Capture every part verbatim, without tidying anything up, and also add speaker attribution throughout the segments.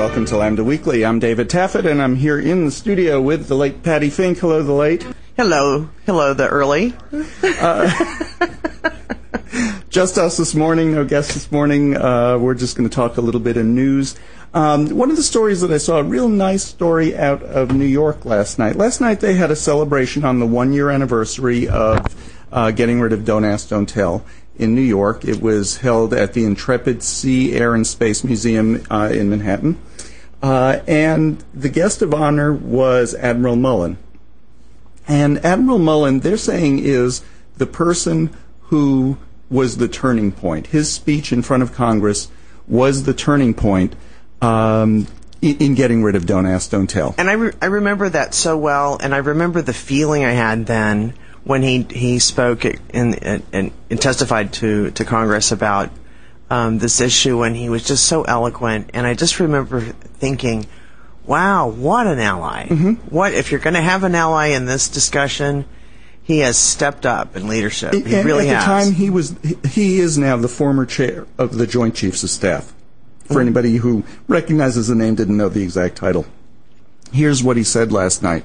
Speaker 1: welcome to Lambda Weekly. I'm David Taffet, and I'm here in the studio with the late Patty Fink. Hello, the late.
Speaker 2: Hello. Hello, the early.
Speaker 1: uh, just us this morning, no guests this morning. Uh, we're just going to talk a little bit of news. Um, one of the stories that I saw, a real nice story out of New York last night. Last night they had a celebration on the one-year anniversary of uh, getting rid of Don't Ask, Don't Tell in New York. It was held at the Intrepid Sea, Air, and Space Museum uh, in Manhattan. Uh, and the guest of honor was Admiral Mullen. And Admiral Mullen, they're saying, is the person who was the turning point. His speech in front of Congress was the turning point um, in, in getting rid of Don't Ask, Don't Tell.
Speaker 2: And I, re- I remember that so well, and I remember the feeling I had then when he he spoke and and, and testified to, to Congress about um, this issue, and he was just so eloquent. And I just remember thinking, wow, what an ally. Mm-hmm. What if you're going to have an ally in this discussion, he has stepped up in leadership. He
Speaker 1: and
Speaker 2: really
Speaker 1: at
Speaker 2: has.
Speaker 1: At the time, he was he is now the former chair of the Joint Chiefs of Staff. For mm-hmm. anybody who recognizes the name, didn't know the exact title. Here's what he said last night.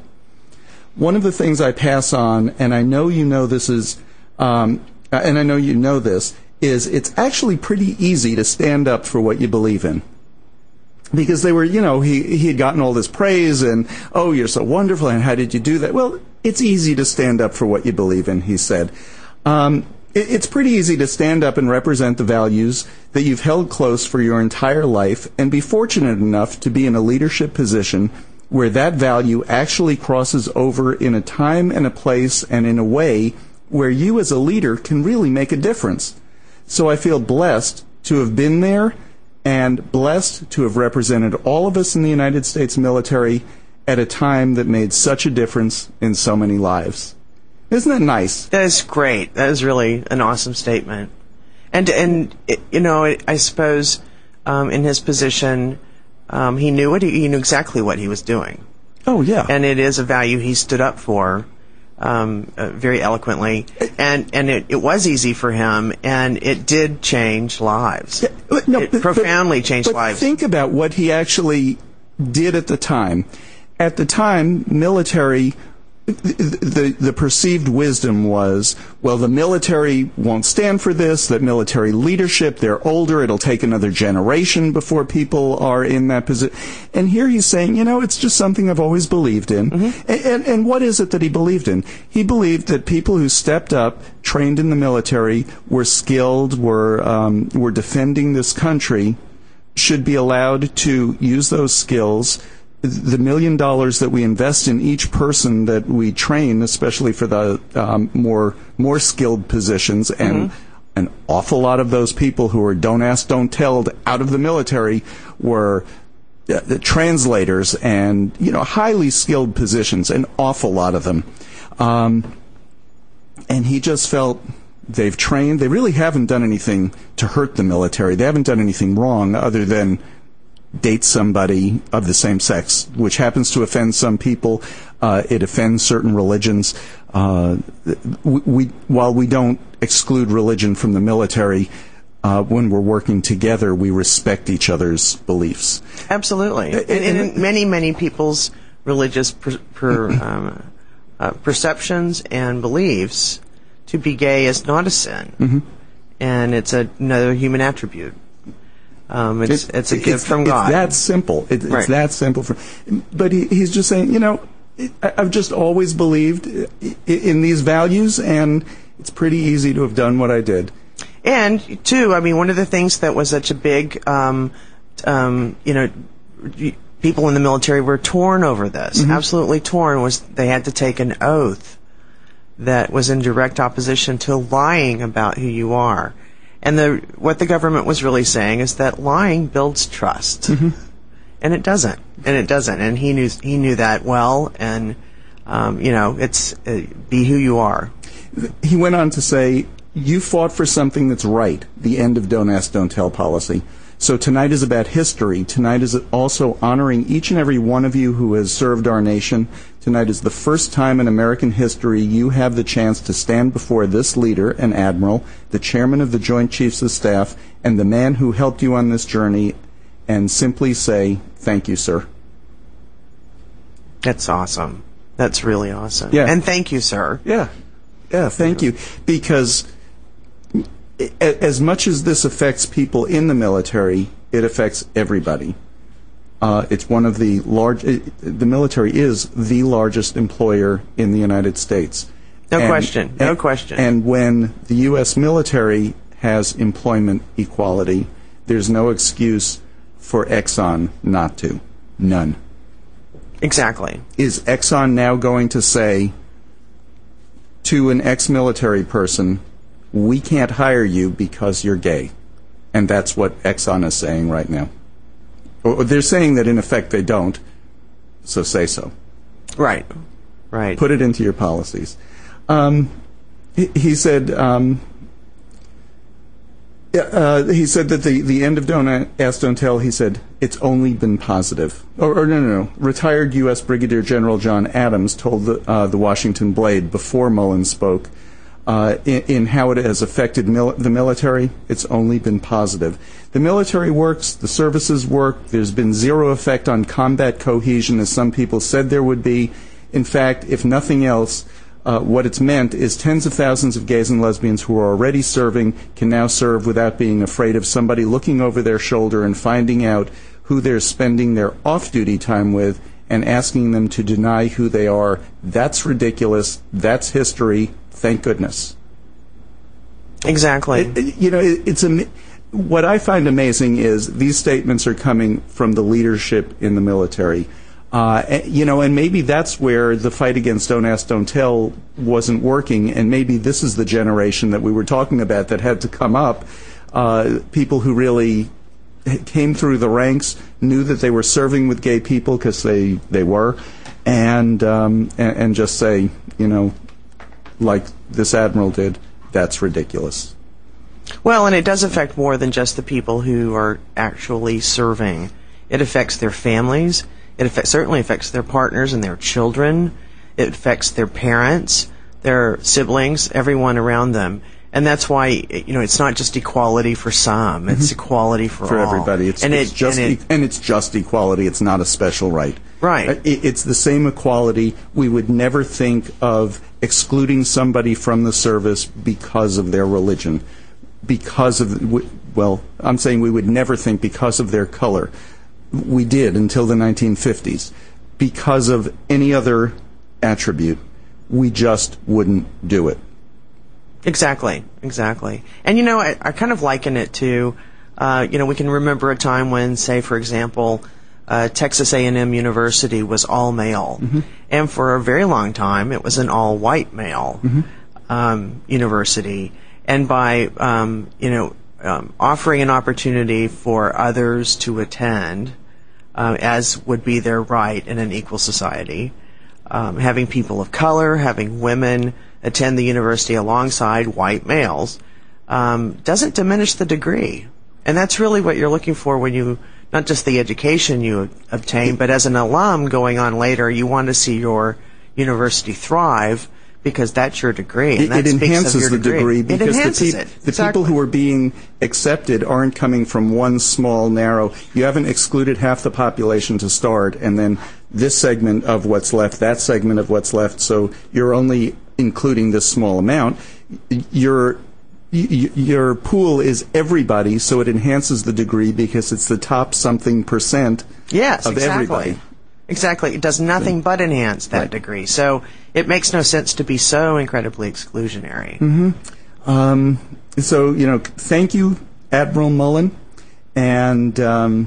Speaker 1: One of the things I pass on, and I know you know this is, um, and I know you know this, is it's actually pretty easy to stand up for what you believe in. Because they were, you know, he, he had gotten all this praise and, oh, you're so wonderful, and how did you do that? Well, it's easy to stand up for what you believe in, he said. Um, it, it's pretty easy to stand up and represent the values that you've held close for your entire life and be fortunate enough to be in a leadership position where that value actually crosses over in a time and a place and in a way where you as a leader can really make a difference. So I feel blessed to have been there and blessed to have represented all of us in the United States military at a time that made such a difference in so many lives. Isn't that nice?
Speaker 2: That is great. That is really an awesome statement. And, and it, you know, I suppose um, in his position, Um, he knew what he, he knew exactly what he was doing.
Speaker 1: Oh yeah,
Speaker 2: and it is a value he stood up for um, uh, very eloquently, and and it, it was easy for him, and it did change lives.
Speaker 1: Yeah, but no,
Speaker 2: it
Speaker 1: but,
Speaker 2: profoundly
Speaker 1: but,
Speaker 2: changed
Speaker 1: but
Speaker 2: lives.
Speaker 1: Think about what he actually did at the time. At the time, military. The, the the perceived wisdom was, well, the military won't stand for this, that military leadership, they're older, it'll take another generation before people are in that position. And here he's saying, you know, it's just something I've always believed in. Mm-hmm. And, and, and what is it that he believed in? He believed that people who stepped up, trained in the military, were skilled, were um, were defending this country, should be allowed to use those skills. The million dollars that we invest in each person that we train, especially for the um, more more skilled positions, and mm-hmm. an awful lot of those people who are don't ask, don't tell out of the military were uh, the translators and, you know, highly skilled positions, an awful lot of them. Um, and he just felt they've trained. They really haven't done anything to hurt the military. They haven't done anything wrong other than date somebody of the same sex, which happens to offend some people. Uh, it offends certain religions. Uh, we, we, while we don't exclude religion from the military, uh, when we're working together, we respect each other's beliefs.
Speaker 2: Absolutely. And, and, and many, many people's religious per, per, um, uh, perceptions and beliefs, to be gay is not a sin. Mm-hmm. And it's a, another human attribute. Um, it's it, it's a gift
Speaker 1: it's,
Speaker 2: from God.
Speaker 1: It's that simple. It,
Speaker 2: right.
Speaker 1: It's that simple. For, but he, he's just saying, you know, it, I've just always believed in these values, and it's pretty easy to have done what I did.
Speaker 2: And too, I mean, one of the things that was such a big, um, um, you know, people in the military were torn over this. Mm-hmm. Absolutely torn. Was they had to take an oath that was in direct opposition to lying about who you are. And the what the government was really saying is that lying builds trust, mm-hmm. and it doesn't, and it doesn't. And he knew he knew that well. And um, you know, it's uh, be who you are.
Speaker 1: He went on to say, "You fought for something that's right. The end of Don't Ask, Don't Tell policy. So tonight is about history. Tonight is also honoring each and every one of you who has served our nation. Tonight is the first time in American history you have the chance to stand before this leader, an admiral, the chairman of the Joint Chiefs of Staff, and the man who helped you on this journey, and simply say, thank you, sir.
Speaker 2: That's awesome. That's really awesome.
Speaker 1: Yeah.
Speaker 2: And thank you, sir.
Speaker 1: Yeah. Yeah, thank you. Because as much as this affects people in the military, it affects everybody. Uh, it's one of the large. It, the military is the largest employer in the United States.
Speaker 2: No
Speaker 1: and,
Speaker 2: question. No
Speaker 1: and,
Speaker 2: question.
Speaker 1: And when the U S military has employment equality, there's no excuse for Exxon not to. None.
Speaker 2: Exactly.
Speaker 1: Is Exxon now going to say to an ex-military person, we can't hire you because you're gay? And that's what Exxon is saying right now. Or they're saying that in effect they don't, so say so.
Speaker 2: Right. Right.
Speaker 1: Put it into your policies. Um, he, he said... Um, Uh, he said that the, the end of Don't Ask, Don't Tell, he said, it's only been positive. Or, or no, no, no. Retired U S Brigadier General John Adams told the, uh, the Washington Blade before Mullen spoke uh, in, in how it has affected mil- the military. It's only been positive. The military works. The services work. There's been zero effect on combat cohesion, as some people said there would be. In fact, if nothing else, Uh, what it's meant is tens of thousands of gays and lesbians who are already serving can now serve without being afraid of somebody looking over their shoulder and finding out who they're spending their off-duty time with and asking them to deny who they are. That's ridiculous. That's history. Thank goodness.
Speaker 2: Exactly.
Speaker 1: It, it, you know, it, it's a, what I find amazing is these statements are coming from the leadership in the military. Uh, you know, and maybe that's where the fight against Don't Ask, Don't Tell wasn't working, and maybe this is the generation that we were talking about that had to come up. Uh, people who really came through the ranks, knew that they were serving with gay people because they, they were, and, um, and and just say, you know, like this admiral did, that's ridiculous.
Speaker 2: Well, and it does affect more than just the people who are actually serving. It affects their families. It affects, certainly affects their partners and their children. It affects their parents, their siblings, everyone around them. And that's why, you know, it's not just equality for some. It's mm-hmm. equality for,
Speaker 1: for
Speaker 2: all.
Speaker 1: For everybody. It's,
Speaker 2: and,
Speaker 1: it's
Speaker 2: it,
Speaker 1: just
Speaker 2: and, it,
Speaker 1: e- and it's just equality. It's not a special right.
Speaker 2: Right.
Speaker 1: It, it's the same equality. We would never think of excluding somebody from the service because of their religion. Because of, well, I'm saying we would never think because of their color. We did until the nineteen fifties. Because of any other attribute, we just wouldn't do it.
Speaker 2: Exactly, exactly. And, you know, I, I kind of liken it to, uh, you know, we can remember a time when, say, for example, uh, Texas A and M University was all male. Mm-hmm. And for a very long time, it was an all-white male mm-hmm. um, university. And by, um, you know, um, offering an opportunity for others to attend, Uh, as would be their right in an equal society. Um, having people of color, having women attend the university alongside white males um, doesn't diminish the degree. And that's really what you're looking for when you, not just the education you obtain, but as an alum going on later, you want to see your university thrive because that's your degree. And
Speaker 1: it,
Speaker 2: that
Speaker 1: it
Speaker 2: speaks
Speaker 1: enhances
Speaker 2: of your
Speaker 1: the degree,
Speaker 2: degree.
Speaker 1: because
Speaker 2: it enhances
Speaker 1: the,
Speaker 2: it.
Speaker 1: the
Speaker 2: Exactly.
Speaker 1: people who are being accepted aren't coming from one small, narrow. You haven't excluded half the population to start, and then this segment of what's left, that segment of what's left, so you're only including this small amount. Your y- your pool is everybody, so it enhances the degree because it's the top something percent
Speaker 2: yes,
Speaker 1: of
Speaker 2: exactly.
Speaker 1: everybody.
Speaker 2: Exactly. It does nothing but enhance that
Speaker 1: right.
Speaker 2: degree. So it makes no sense to be so incredibly exclusionary.
Speaker 1: Mm-hmm. Um, so, you know, thank you, Admiral Mullen. And, um,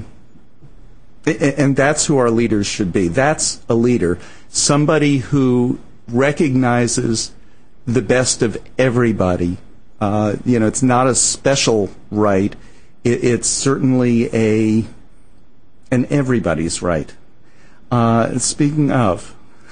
Speaker 1: and that's who our leaders should be. That's a leader. Somebody who recognizes the best of everybody. Uh, you know, it's not a special right. It, it's certainly a an everybody's right. Uh, speaking of,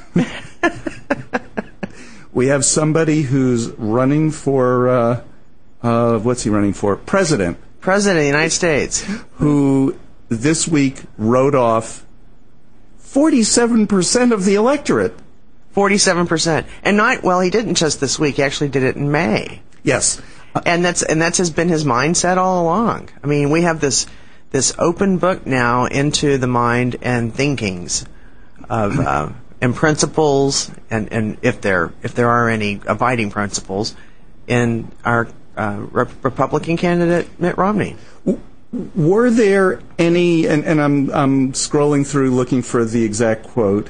Speaker 1: we have somebody who's running for, uh, uh, what's he running for? President.
Speaker 2: President of the United States.
Speaker 1: Who this week wrote off forty-seven percent of the electorate.
Speaker 2: forty-seven percent. And not, well, he didn't just this week. He actually did it in May.
Speaker 1: Yes.
Speaker 2: Uh, and that's, and that's has been his mindset all along. I mean, we have this, this open book now into the mind and thinkings of uh, and principles, and, and if there if there are any abiding principles in our uh, Rep- Republican candidate Mitt Romney.
Speaker 1: Were there any? And, and I'm I'm scrolling through looking for the exact quote.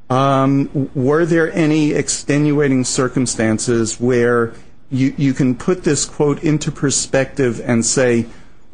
Speaker 1: Um, were there any extenuating circumstances where you you can put this quote into perspective and say,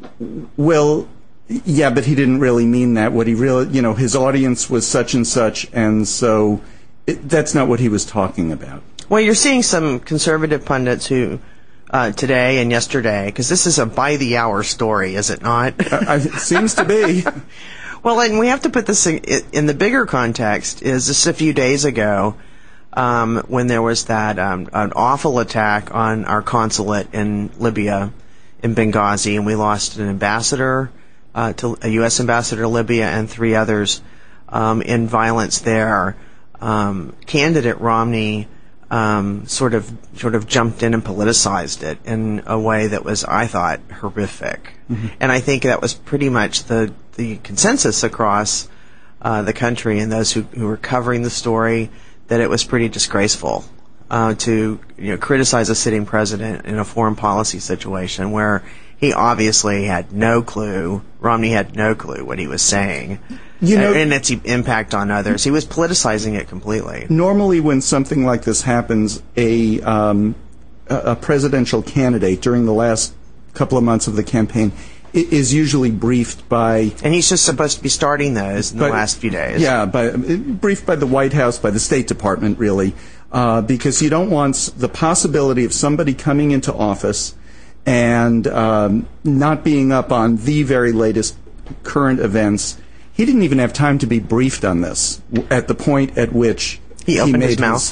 Speaker 1: well, yeah, but he didn't really mean that. What he really, you know, his audience was such and such, and so it, that's not what he was talking about.
Speaker 2: Well, you're seeing some conservative pundits who, uh, today and yesterday, because this is a by-the-hour story, is it not?
Speaker 1: uh, it seems to be.
Speaker 2: Well, and we have to put this in, in the bigger context, is just a few days ago, um, when there was that um, an awful attack on our consulate in Libya, in Benghazi, and we lost an ambassador, uh, to a U S ambassador to Libya, and three others um, in violence there. Um, candidate Romney um, sort of sort of jumped in and politicized it in a way that was, I thought, horrific. Mm-hmm. And I think that was pretty much the the consensus across uh, the country and those who, who were covering the story, that it was pretty disgraceful uh, to you know criticize a sitting president in a foreign policy situation where he obviously had no clue. Romney had no clue what he was saying. You know, and its impact on others. He was politicizing it completely.
Speaker 1: Normally, when something like this happens, a um, a presidential candidate during the last couple of months of the campaign is usually briefed by...
Speaker 2: And he's just supposed to be starting those in the by, last few days.
Speaker 1: Yeah, by, briefed by the White House, by the State Department, really, uh, because you don't want the possibility of somebody coming into office and um, not being up on the very latest current events. He didn't even have time to be briefed on this at the point at which
Speaker 2: he,
Speaker 1: he
Speaker 2: opened
Speaker 1: made
Speaker 2: his mouth.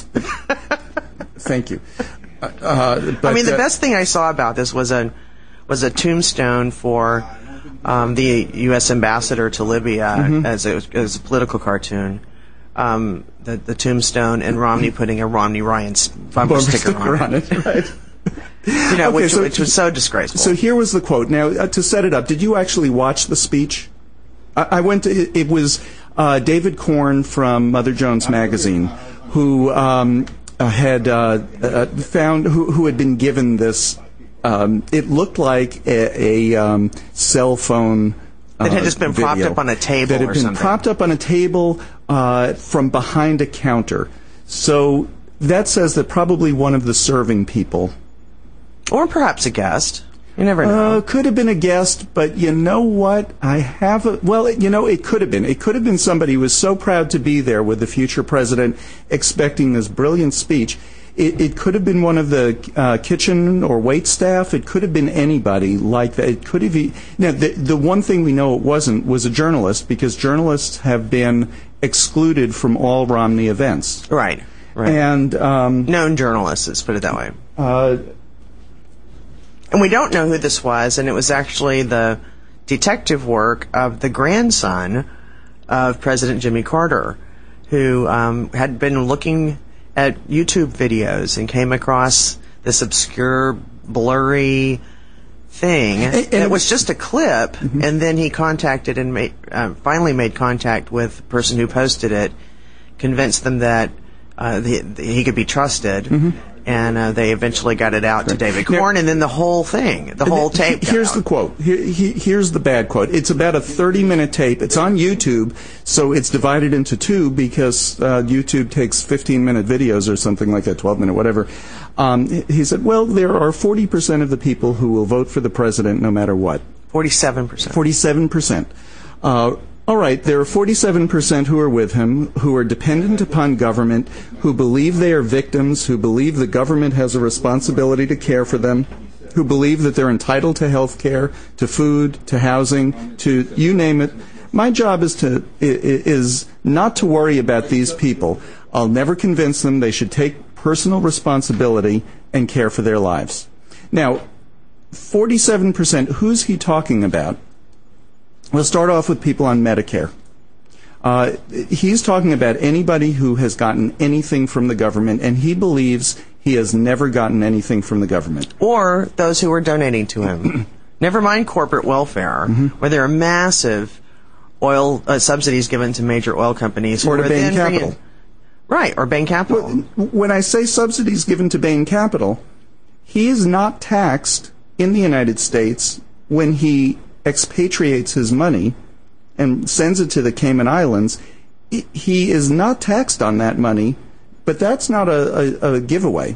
Speaker 1: Thank you. Uh, but,
Speaker 2: I mean, the
Speaker 1: uh,
Speaker 2: best thing I saw about this was a was a tombstone for um, the U S ambassador to Libya, mm-hmm. as, a, as a political cartoon. Um, the, the tombstone, and Romney putting a Romney Ryan bumper, bumper sticker, sticker on,
Speaker 1: on it. it right.
Speaker 2: You know,
Speaker 1: okay,
Speaker 2: which,
Speaker 1: so,
Speaker 2: which was so disgraceful.
Speaker 1: So here was the quote. Now, uh, to set it up, did you actually watch the speech? I, I went to, it, it was uh, David Korn from Mother Jones Magazine, who um, uh, had uh, uh, found, who, who had been given this, um, it looked like a, a um, cell phone uh,
Speaker 2: It had just been propped up on a table
Speaker 1: that had
Speaker 2: or
Speaker 1: been
Speaker 2: something.
Speaker 1: propped up on a table uh, from behind a counter. So that says that probably one of the serving people,
Speaker 2: or perhaps a guest. You never know.
Speaker 1: Uh, could have been a guest, but you know what? I have a, well, you know, it could have been. It could have been somebody who was so proud to be there with the future president, expecting this brilliant speech. It, it could have been one of the uh, kitchen or wait staff. It could have been anybody like that. It could have been. Now, the, the one thing we know it wasn't was a journalist, because journalists have been excluded from all Romney events.
Speaker 2: Right. Right.
Speaker 1: And um,
Speaker 2: known journalists, let's put it that way.
Speaker 1: Uh,
Speaker 2: And we don't know who this was, and it was actually the detective work of the grandson of President Jimmy Carter, who um, had been looking at YouTube videos and came across this obscure, blurry thing. And, and it was just a clip, mm-hmm. and then he contacted and made, uh, finally made contact with the person who posted it, convinced them that uh, the, the, he could be trusted. Mm-hmm. And uh, they eventually got it out to David Korn, and then the whole thing, the whole tape got
Speaker 1: Here's
Speaker 2: out.
Speaker 1: the quote. Here, he, here's the bad quote. It's about a thirty-minute tape. It's on YouTube, so it's divided into two because uh, YouTube takes fifteen-minute videos or something like that, twelve-minute, whatever. Um, he said, well, there are forty percent of the people who will vote for the president no matter what.
Speaker 2: forty-seven percent.
Speaker 1: forty-seven percent. Uh, all right, there are forty-seven percent who are with him, who are dependent upon government, who believe they are victims, who believe the government has a responsibility to care for them, who believe that they're entitled to health care, to food, to housing, to you name it. My job is to is not to worry about these people. I'll never convince them they should take personal responsibility and care for their lives. Now, forty-seven percent, who's he talking about? We'll start off with people on Medicare. Uh, he's talking about anybody who has gotten anything from the government, and he believes he has never gotten anything from the government.
Speaker 2: Or those who are donating to him. Never mind corporate welfare,
Speaker 1: Mm-hmm.
Speaker 2: where there are massive oil uh, subsidies given to major oil companies.
Speaker 1: Or to
Speaker 2: who are
Speaker 1: Bain
Speaker 2: then bringing-
Speaker 1: Capital.
Speaker 2: Right, or Bain Capital.
Speaker 1: When I say subsidies given to Bain Capital, he is not taxed in the United States when he expatriates his money and sends it to the Cayman Islands. He is not taxed on that money, but that's not a, a, a giveaway.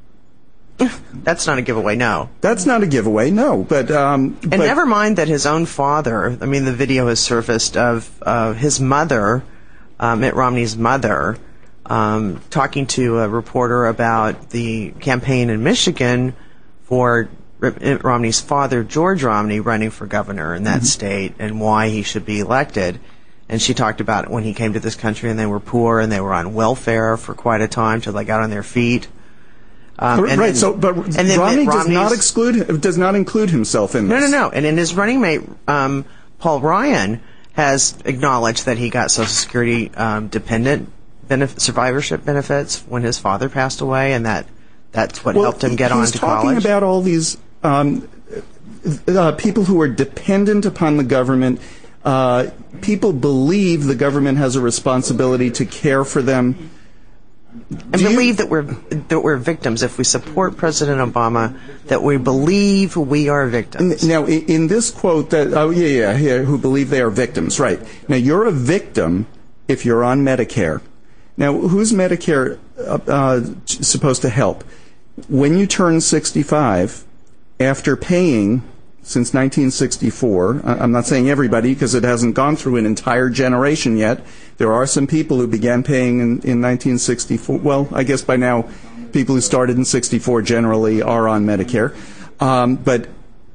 Speaker 2: That's not a giveaway, no.
Speaker 1: That's not a giveaway, no. But um,
Speaker 2: And
Speaker 1: but,
Speaker 2: never mind that his own father, I mean, the video has surfaced of uh, his mother, uh, Mitt Romney's mother, um, talking to a reporter about the campaign in Michigan for Mitt Romney's father, George Romney, running for governor in that mm-hmm. state and why he should be elected. And she talked about when he came to this country and they were poor and they were on welfare for quite a time till they got on their feet. Um,
Speaker 1: right.
Speaker 2: then,
Speaker 1: so, but Romney does not exclude, does not include himself in this.
Speaker 2: No, no, no. And in his running mate, um, Paul Ryan has acknowledged that he got Social Security um, dependent benefit, survivorship benefits when his father passed away, and that that's what
Speaker 1: well,
Speaker 2: helped him get
Speaker 1: on
Speaker 2: to college.
Speaker 1: He's talking about all these um, uh, people who are dependent upon the government. Uh, people believe the government has a responsibility to care for them.
Speaker 2: And believe you, that we're that we're victims. If we support President Obama, that we believe we are victims.
Speaker 1: Now, in this quote, that oh yeah, yeah, yeah, who believe they are victims, right? Now, you're a victim if you're on Medicare. Now, who's Medicare uh, uh, supposed to help? When you turn sixty-five, after paying since nineteen sixty-four, I'm not saying everybody because it hasn't gone through an entire generation yet. There are some people who began paying in, in nineteen sixty-four. Well, I guess by now, people who started in sixty-four generally are on Medicare. Um, but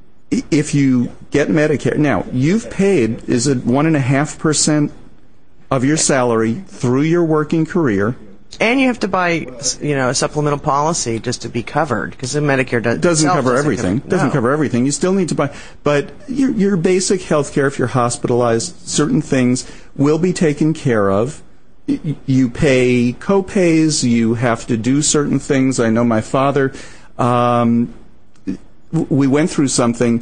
Speaker 1: if you get Medicare, now, you've paid, is it one point five percent of your salary through your working career?
Speaker 2: And you have to buy, you know, a supplemental policy just to be covered, because the Medicare does,
Speaker 1: doesn't cover
Speaker 2: doesn't
Speaker 1: everything.
Speaker 2: Cover,
Speaker 1: doesn't
Speaker 2: no.
Speaker 1: cover everything. You still need to buy, but your, your basic health care, if you're hospitalized, certain things will be taken care of. Y- you pay co-pays. You have to do certain things. I know my father. Um, we went through something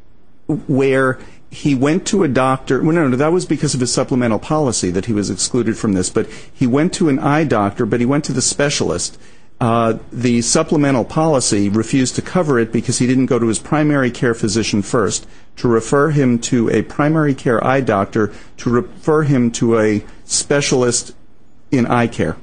Speaker 1: where he went to a doctor. Well, no, no, that was because of his supplemental policy that he was excluded from this. But he went to an eye doctor, but he went to the specialist. Uh, the supplemental policy refused to cover it because he didn't go to his primary care physician first to refer him to a primary care eye doctor to refer him to a specialist in eye care.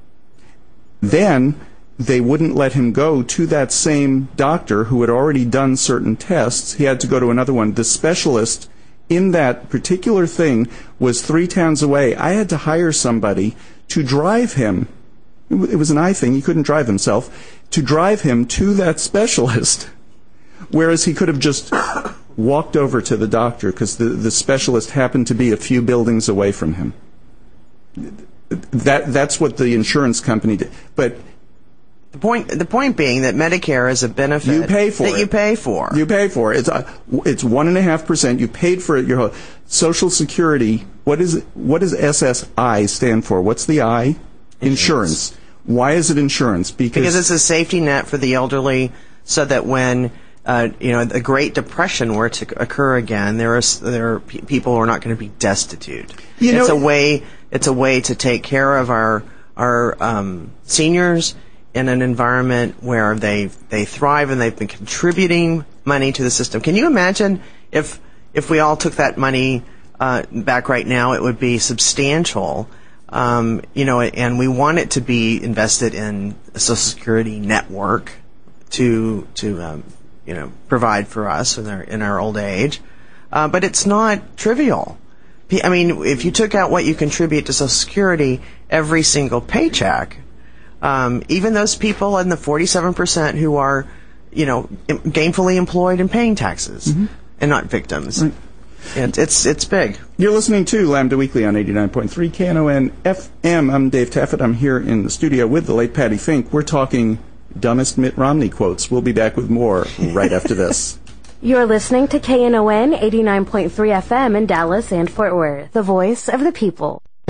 Speaker 1: Then they wouldn't let him go to that same doctor who had already done certain tests. He had to go to another one. The specialist in that particular thing was three towns away. I had to hire somebody to drive him. It was an eye thing. He couldn't drive himself. To drive him to that specialist, whereas he could have just walked over to the doctor because the, the specialist happened to be a few buildings away from him. That That's what the insurance company did. But
Speaker 2: The point, the point being that Medicare is a benefit
Speaker 1: you pay for
Speaker 2: that
Speaker 1: it.
Speaker 2: you pay for.
Speaker 1: You pay for it. It's uh, it's one and a half percent. You paid for it. Your whole Social Security. What is it, what does S S I stand for? What's the I? Insurance. insurance. Why is it insurance? Because
Speaker 2: because it's a safety net for the elderly, so that when uh, you know the Great Depression were to occur again, there are there are pe- people who are not going to be destitute.
Speaker 1: You
Speaker 2: it's
Speaker 1: know,
Speaker 2: a way. It's a way to take care of our our um, seniors in an environment where they they thrive and they've been contributing money to the system. Can you imagine if if we all took that money uh, back right now? It would be substantial, um, you know, and we want it to be invested in a Social Security network to to um, you know provide for us in our in our old age. Uh, but it's not trivial. I mean, if you took out what you contribute to Social Security every single paycheck. Um, even those people in the forty-seven percent who are, you know, gainfully employed and paying taxes mm-hmm. and not victims. Right. And it's it's big.
Speaker 1: You're listening to Lambda Weekly on eighty-nine point three K N O N F M. I'm Dave Taffet. I'm here in the studio with the late Patty Fink. We're talking dumbest Mitt Romney quotes. We'll be back with more right after this.
Speaker 3: You're listening to K N O N eighty-nine point three F M in Dallas and Fort Worth, the voice of the people.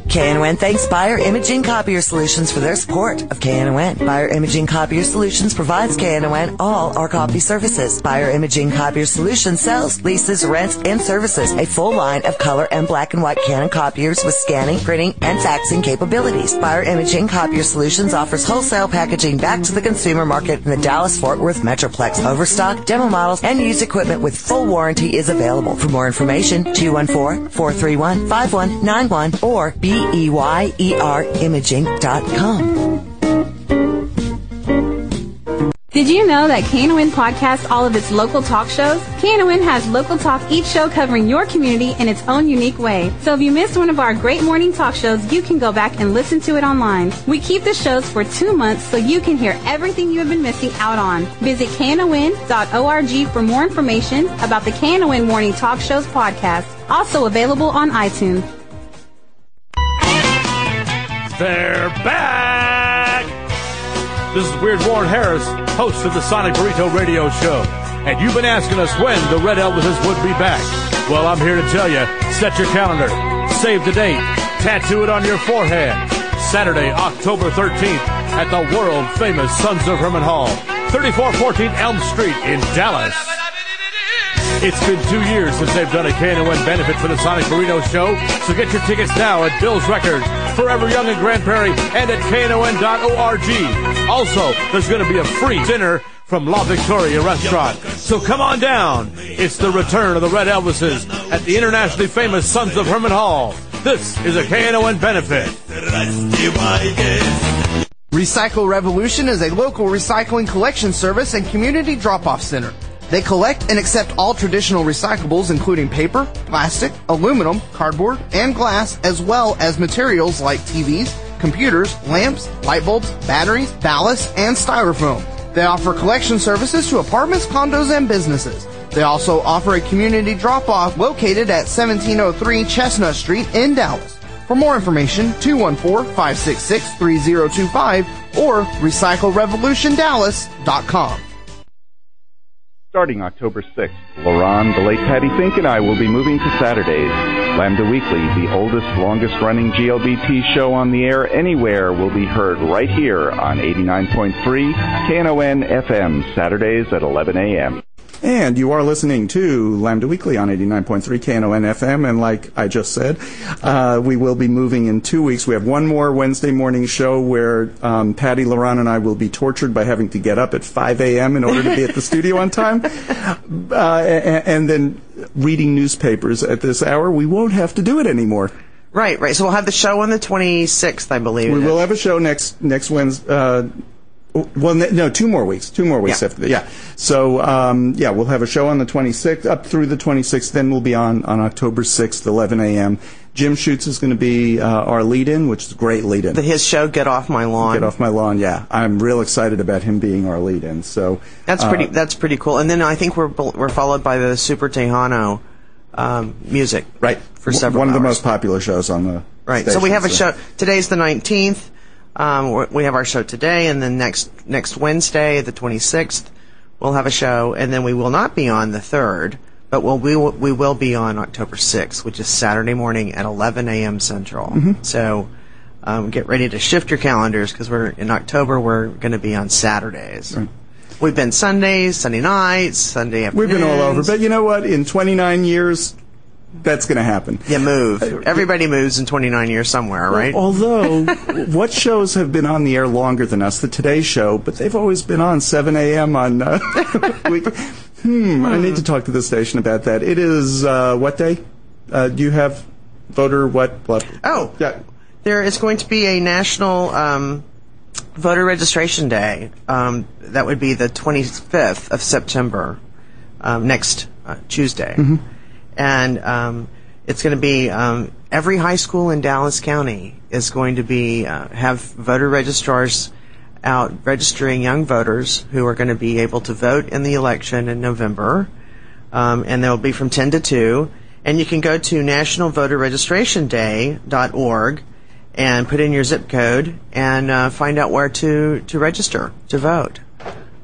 Speaker 4: K N O N thanks Buyer Imaging Copier Solutions for their support of K N O N. Buyer Imaging Copier Solutions provides K N O N all our copy services. Buyer Imaging Copier Solutions sells, leases, rents, and services a full line of color and black and white Canon copiers with scanning, printing, and faxing capabilities. Buyer Imaging Copier Solutions offers wholesale packaging back to the consumer market in the Dallas-Fort Worth Metroplex. Overstock, demo models, and used equipment with full warranty is available. For more information, two one four, four three one, five one nine one or B E Y E R imaging dot com.
Speaker 5: Did you know that K N O N podcasts all of its local talk shows? K N O N has Local Talk, each show covering your community in its own unique way. So if you missed one of our great morning talk shows, you can go back and listen to it online. We keep the shows for two months so you can hear everything you have been missing out on. Visit K N O N dot org for more information about the K N O N Morning Talk Shows podcast. Also available on iTunes.
Speaker 6: They're back! This is Weird Warren Harris, host of the Sonic Burrito Radio Show. And you've been asking us when the Red Elvises would be back. Well, I'm here to tell you, set your calendar, save the date, tattoo it on your forehead. Saturday, October thirteenth, at the world-famous Sons of Herman Hall, thirty-four fourteen Elm Street in Dallas. It's been two years since they've done a K N O N benefit for the Sonic Burrito Show, so get your tickets now at Bill's Records, Forever Young in Grand Prairie, and at K N O N dot org. Also, there's going to be a free dinner from La Victoria Restaurant. So come on down. It's the return of the Red Elvises at the internationally famous Sons of Herman Hall. This is a K N O N benefit.
Speaker 7: Recycle Revolution is a local recycling collection service and community drop-off center. They collect and accept all traditional recyclables, including paper, plastic, aluminum, cardboard, and glass, as well as materials like T Vs, computers, lamps, light bulbs, batteries, ballast, and styrofoam. They offer collection services to apartments, condos, and businesses. They also offer a community drop-off located at seventeen oh three Chestnut Street in Dallas. For more information, two one four, five six six, three zero two five or recycle revolution dallas dot com.
Speaker 8: Starting October sixth, LaRon, the late Patty Fink, and I will be moving to Saturdays. Lambda Weekly, the oldest, longest-running G L B T show on the air anywhere, will be heard right here on eighty-nine point three K N O N F M, Saturdays at eleven a.m.
Speaker 1: And you are listening to Lambda Weekly on eighty-nine point three K N O N F M, and like I just said, uh, we will be moving in two weeks. We have one more Wednesday morning show where um, Patty, LaRon, and I will be tortured by having to get up at five a.m. in order to be at the studio on time, uh, and, and then reading newspapers at this hour. We won't have to do it anymore.
Speaker 2: Right, right. So we'll have the show on the twenty-sixth, I believe.
Speaker 1: We will have a show next next Wednesday. Uh, Well, no, two more weeks. Two more weeks
Speaker 2: yeah.
Speaker 1: after that. Yeah. So, um, yeah, we'll have a show on the twenty-sixth, up through the twenty-sixth. Then we'll be on, on October sixth, eleven a.m. Jim Schutz is going to be uh, our lead-in, which is a great lead-in.
Speaker 2: The, his show, Get Off My Lawn.
Speaker 1: Get Off My Lawn, yeah. I'm real excited about him being our lead-in. So
Speaker 2: that's
Speaker 1: uh,
Speaker 2: pretty. That's pretty cool. And then I think we're we're followed by the Super Tejano um, music.
Speaker 1: Right.
Speaker 2: For several
Speaker 1: One
Speaker 2: hours.
Speaker 1: of the most popular shows on the
Speaker 2: right.
Speaker 1: station,
Speaker 2: So we have a
Speaker 1: so.
Speaker 2: show. Today's the nineteenth. Um, we have our show today, and then next next Wednesday, the twenty-sixth, we'll have a show, and then we will not be on the third, but we'll, we will we will be on October sixth, which is Saturday morning at eleven a.m. Central.
Speaker 1: Mm-hmm.
Speaker 2: So um, get ready to shift your calendars because we're in October. We're going to be on Saturdays.
Speaker 1: Right.
Speaker 2: We've been Sundays, Sunday nights, Sunday afternoons.
Speaker 1: We've been all over, but you know what? In twenty-nine years, that's going to happen.
Speaker 2: You move. Everybody moves in twenty-nine years somewhere, right?
Speaker 1: Well, although, what shows have been on the air longer than us? The Today Show, but they've always been on seven a.m. on uh, week. Hmm, I need to talk to the station about that. It is, uh, what day? Uh, do you have voter what? what?
Speaker 2: Oh,
Speaker 1: yeah.
Speaker 2: There is going to be a national um, voter registration day. Um, that would be the twenty-fifth of September, um, next uh, Tuesday.
Speaker 1: Mm-hmm.
Speaker 2: And um, it's going to be um, every high school in Dallas County is going to be uh, have voter registrars out registering young voters who are going to be able to vote in the election in November. Um, and they'll be from ten to two. And you can go to national voter registration day dot org and put in your zip code and uh, find out where to, to register to vote.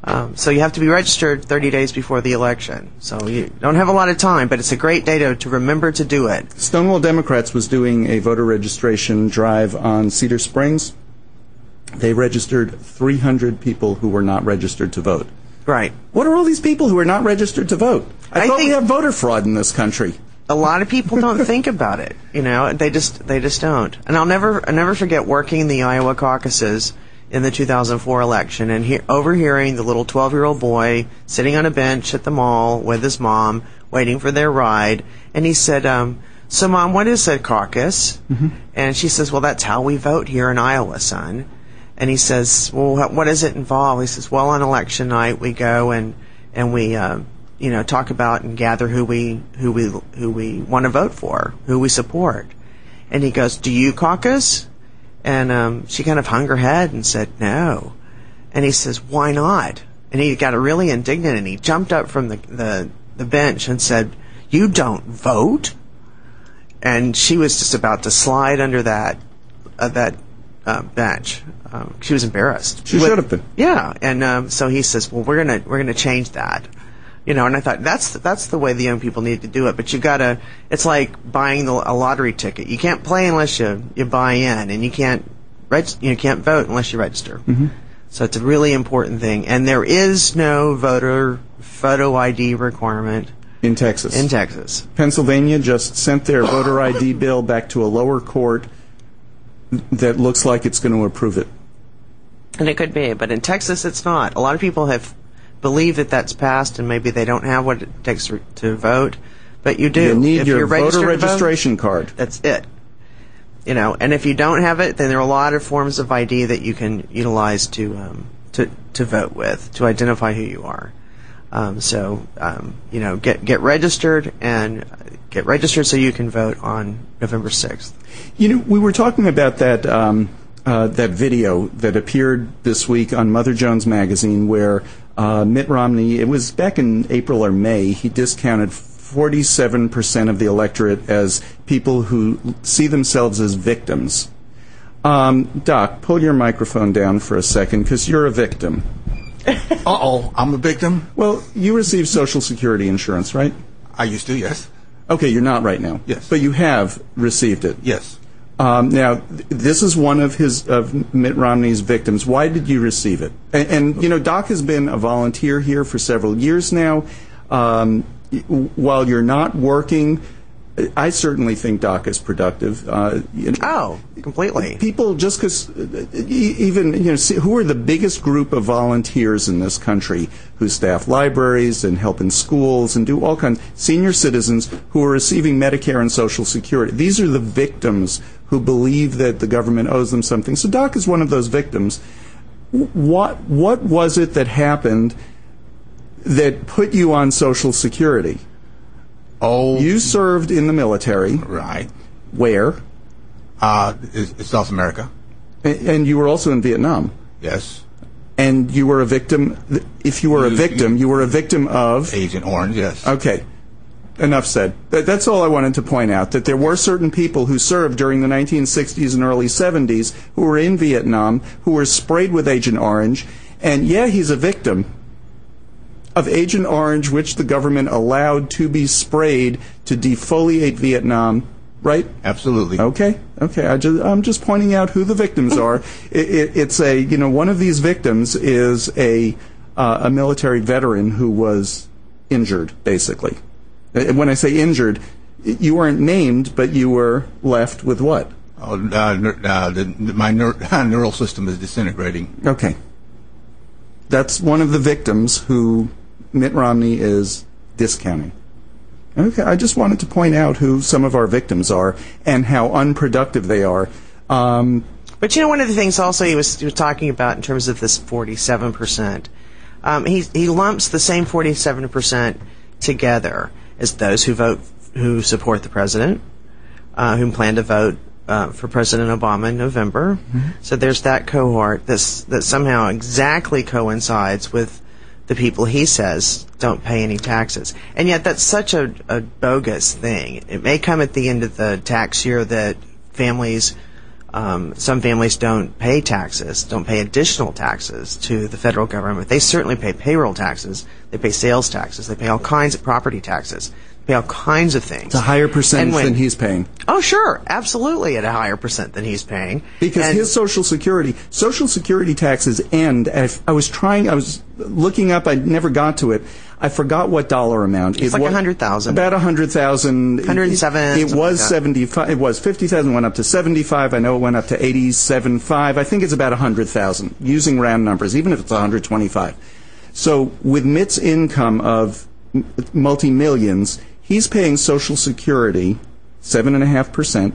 Speaker 2: Um, so you have to be registered thirty days before the election. So you don't have a lot of time, but it's a great day to, to remember to do it.
Speaker 1: Stonewall Democrats was doing a voter registration drive on Cedar Springs. They registered three hundred people who were not registered to vote.
Speaker 2: Right.
Speaker 1: What are all these people who are not registered to vote? I,
Speaker 2: I
Speaker 1: thought
Speaker 2: think
Speaker 1: we have voter fraud in this country.
Speaker 2: A lot of people don't think about it. You know, they just they just don't. And I'll never I never forget working in the Iowa caucuses in the two thousand four election and he- overhearing the little twelve-year-old boy sitting on a bench at the mall with his mom waiting for their ride, and he said, um, "So, Mom, what is a caucus?" Mm-hmm. And she says, "Well, that's how we vote here in Iowa, son." And he says, "Well, what, what does it involve?" He says, "Well, on election night, we go and and we, uh, you know, talk about and gather who we who we who we want to vote for, who we support." And he goes, "Do you caucus?" And um, she kind of hung her head and said, "No." And he says, "Why not?" And he got really indignant, and he jumped up from the the, the bench and said, "You don't vote?" And she was just about to slide under that uh, that uh, bench. Um, she was embarrassed.
Speaker 1: She
Speaker 2: With,
Speaker 1: should have been.
Speaker 2: Yeah, and um, so he says, "Well, we're gonna we're gonna change that." You know, and I thought that's that's the way the young people need to do it. But you gotta, it's like buying the, a lottery ticket. You can't play unless you, you buy in, and you can't reg- you can't vote unless you register. Mm-hmm. So it's a really important thing. And there is no voter photo I D requirement
Speaker 1: in Texas.
Speaker 2: In Texas,
Speaker 1: Pennsylvania just sent their voter I D bill back to a lower court that looks like it's going to approve it.
Speaker 2: And it could be, but in Texas, it's not. A lot of people have believe that that's passed, and maybe they don't have what it takes to, to vote, but you do.
Speaker 1: You need
Speaker 2: if
Speaker 1: your
Speaker 2: you're
Speaker 1: voter
Speaker 2: registered to
Speaker 1: registration
Speaker 2: vote,
Speaker 1: card.
Speaker 2: That's it. You know, and if you don't have it, then there are a lot of forms of I D that you can utilize to um, to to vote with, to identify who you are. Um, so, um, you know, get get registered and get registered so you can vote on November sixth.
Speaker 1: You know, we were talking about that. Um, Uh, that video that appeared this week on Mother Jones Magazine where uh, Mitt Romney, it was back in April or May, he discounted forty-seven percent of the electorate as people who see themselves as victims. Um, Doc, pull your microphone down for a second because you're a victim.
Speaker 9: Uh-oh, I'm a victim?
Speaker 1: Well, you receive Social Security insurance, right?
Speaker 9: I used to, yes.
Speaker 1: Okay, you're not right now.
Speaker 9: Yes.
Speaker 1: But you have received it.
Speaker 9: Yes.
Speaker 1: Um, now, th- this is one of his of Mitt Romney's victims. Why did you receive it? And, and you know, Doc has been a volunteer here for several years now. Um, while you're not working, I certainly think Doc is productive. Uh, you know,
Speaker 2: oh, completely.
Speaker 1: People just because even you know see, who are the biggest group of volunteers in this country who staff libraries and help in schools and do all kinds senior citizens who are receiving Medicare and Social Security. These are the victims who believe that the government owes them something. So Doc is one of those victims. What what was it that happened that put you on Social Security?
Speaker 9: Oh,
Speaker 1: you served in the military,
Speaker 9: right?
Speaker 1: Where?
Speaker 9: Uh, it's, it's South America.
Speaker 1: And, and you were also in Vietnam.
Speaker 9: Yes.
Speaker 1: And you were a victim. If you were a victim, you were a victim of
Speaker 9: Agent Orange. Yes.
Speaker 1: Okay. Enough said. That, that's all I wanted to point out, that there were certain people who served during the nineteen sixties and early seventies who were in Vietnam, who were sprayed with Agent Orange, and yeah, he's a victim of Agent Orange, which the government allowed to be sprayed to defoliate Vietnam, right?
Speaker 9: Absolutely.
Speaker 1: Okay, okay. I just, I'm just pointing out who the victims are. It, it, it's a, you know, one of these victims is a uh, a military veteran who was injured, basically. When I say injured, you weren't named, but you were left with what?
Speaker 9: Oh, uh, uh, the, my neur- neural system is disintegrating.
Speaker 1: Okay. That's one of the victims who Mitt Romney is discounting. Okay, I just wanted to point out who some of our victims are and how unproductive they are. Um,
Speaker 2: but you know, one of the things also he was, he was talking about in terms of this forty-seven percent, um, he he lumps the same forty-seven percent together as those who vote, who support the president, uh, who plan to vote uh, for President Obama in November. Mm-hmm. So there's that cohort that's, that somehow exactly coincides with the people he says don't pay any taxes. And yet that's such a, a bogus thing. It may come at the end of the tax year that families Um, some families don't pay taxes, don't pay additional taxes to the federal government. They certainly pay payroll taxes. They pay sales taxes. They pay all kinds of property taxes. They pay all kinds of things.
Speaker 1: It's a higher percentage
Speaker 2: when,
Speaker 1: than he's paying.
Speaker 2: Oh, sure. Absolutely at a higher percent than he's paying.
Speaker 1: Because
Speaker 2: and
Speaker 1: his Social Security, Social Security taxes end, I, I was trying, I was looking up, I never got to it. I forgot what dollar amount.
Speaker 2: It's
Speaker 1: it
Speaker 2: like one hundred thousand.
Speaker 1: About one hundred thousand.
Speaker 2: one hundred seven.
Speaker 1: It, it was
Speaker 2: like
Speaker 1: seventy-five. It was fifty thousand, went up to seventy-five. I know it went up to eighty-seven point five. I think it's about one hundred thousand, using round numbers, even if it's one hundred twenty-five. So with Mitt's income of multi-millions, he's paying Social Security, seven point five percent,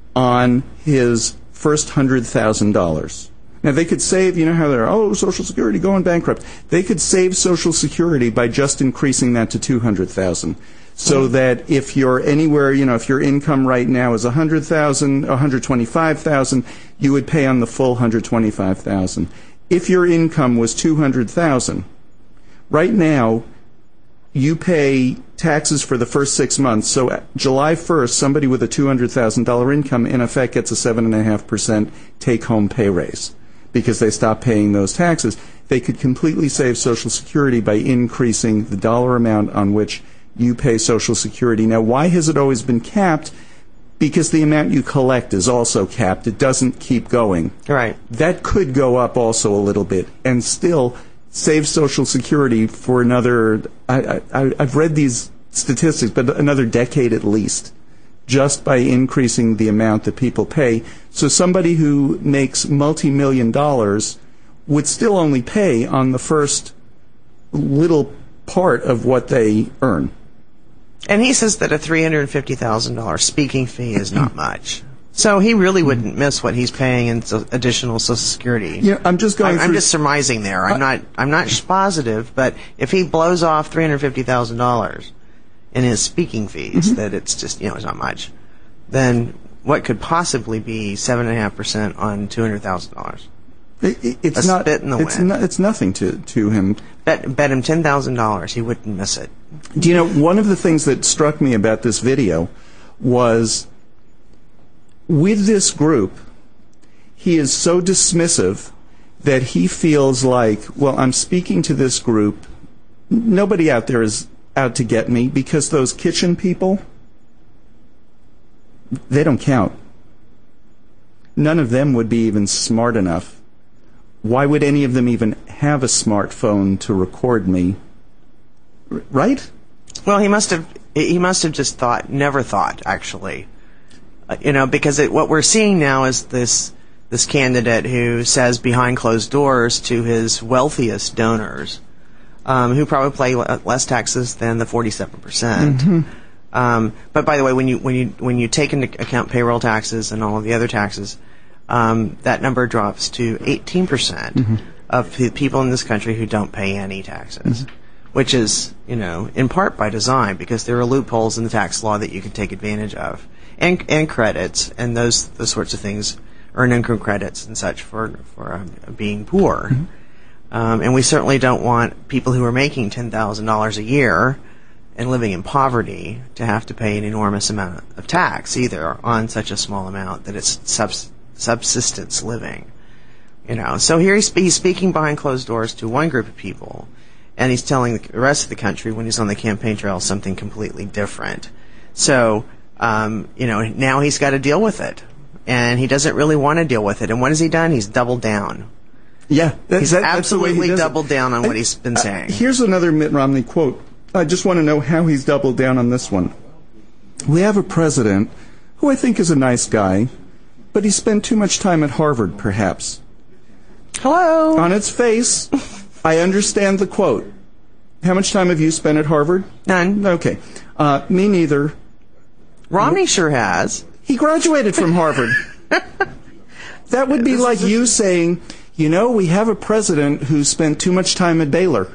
Speaker 1: on his first one hundred thousand dollars. Now, they could save, you know how they're, oh, Social Security going bankrupt. They could save Social Security by just increasing that to two hundred thousand dollars. So that if you're anywhere, you know, if your income right now is one hundred thousand dollars, one hundred twenty-five thousand dollars, you would pay on the full one hundred twenty-five thousand dollars. If your income was two hundred thousand dollars, right now, you pay taxes for the first six months. So July first, somebody with a two hundred thousand dollars income, in effect, gets a seven point five percent take-home pay raise because they stop paying those taxes. They could completely save Social Security by increasing the dollar amount on which you pay Social Security. Now, why has it always been capped? Because the amount you collect is also capped. It doesn't keep going.
Speaker 2: Right.
Speaker 1: That could go up also a little bit and still save Social Security for another, I, I, I've read these statistics, but another decade at least, just by increasing the amount that people pay. So somebody who makes multi-million dollars would still only pay on the first little part of what they earn.
Speaker 2: And he says that a three hundred fifty thousand dollars speaking fee is not much. So he really wouldn't miss what he's paying in so additional Social Security.
Speaker 1: Yeah, I'm just going.
Speaker 2: I'm, I'm
Speaker 1: through,
Speaker 2: just surmising there. I'm
Speaker 1: uh,
Speaker 2: not. I'm not positive, but if he blows off three hundred fifty thousand dollars in his speaking fees, mm-hmm. that it's just you know it's not much. Then what could possibly be seven and a half percent on two hundred thousand dollars?
Speaker 1: It, it's
Speaker 2: a
Speaker 1: not.
Speaker 2: Spit in the
Speaker 1: it's
Speaker 2: wind.
Speaker 1: not. It's nothing to to him.
Speaker 2: Bet bet him ten thousand dollars. He wouldn't miss it.
Speaker 1: Do you know one of the things that struck me about this video was, with this group, he is so dismissive that he feels like, well, I'm speaking to this group. Nobody out there is out to get me because those kitchen people, they don't count. None of them would be even smart enough. Why would any of them even have a smartphone to record me? R- right?
Speaker 2: Well, he must have. He must have just thought, never thought, actually. Uh, you know, because it, what we're seeing now is this this candidate who says behind closed doors to his wealthiest donors, um, who probably pay less taxes than the forty-seven percent. Mm-hmm. Um, but by the way, when you when you when you take into account payroll taxes and all of the other taxes, um, that number drops to eighteen percent mm-hmm. of the people in this country who don't pay any taxes. Mm-hmm. Which is, you know, in part by design, because there are loopholes in the tax law that you can take advantage of, and and credits and those those sorts of things, earned income credits and such for for um, being poor. Mm-hmm. Um, and we certainly don't want people who are making ten thousand dollars a year and living in poverty to have to pay an enormous amount of tax either on such a small amount that it's subs- subsistence living. You know, so here he's, he's speaking behind closed doors to one group of people. And he's telling the rest of the country when he's on the campaign trail something completely different. So, um, you know, now he's got to deal with it. And he doesn't really want to deal with it. And what has he done? He's doubled down.
Speaker 1: Yeah. That,
Speaker 2: he's
Speaker 1: that,
Speaker 2: absolutely
Speaker 1: he
Speaker 2: doubled
Speaker 1: it.
Speaker 2: down on
Speaker 1: I,
Speaker 2: what he's been
Speaker 1: uh,
Speaker 2: saying.
Speaker 1: Here's another Mitt Romney quote. I just want to know how he's doubled down on this one. We have a president who I think is a nice guy, but he spent too much time at Harvard, perhaps.
Speaker 2: Hello.
Speaker 1: On its face, I understand the quote. How much time have you spent at Harvard?
Speaker 2: None.
Speaker 1: Okay. Uh, me neither.
Speaker 2: Romney sure has.
Speaker 1: He graduated from Harvard. That would be like you saying, you know, we have a president who spent too much time at Baylor.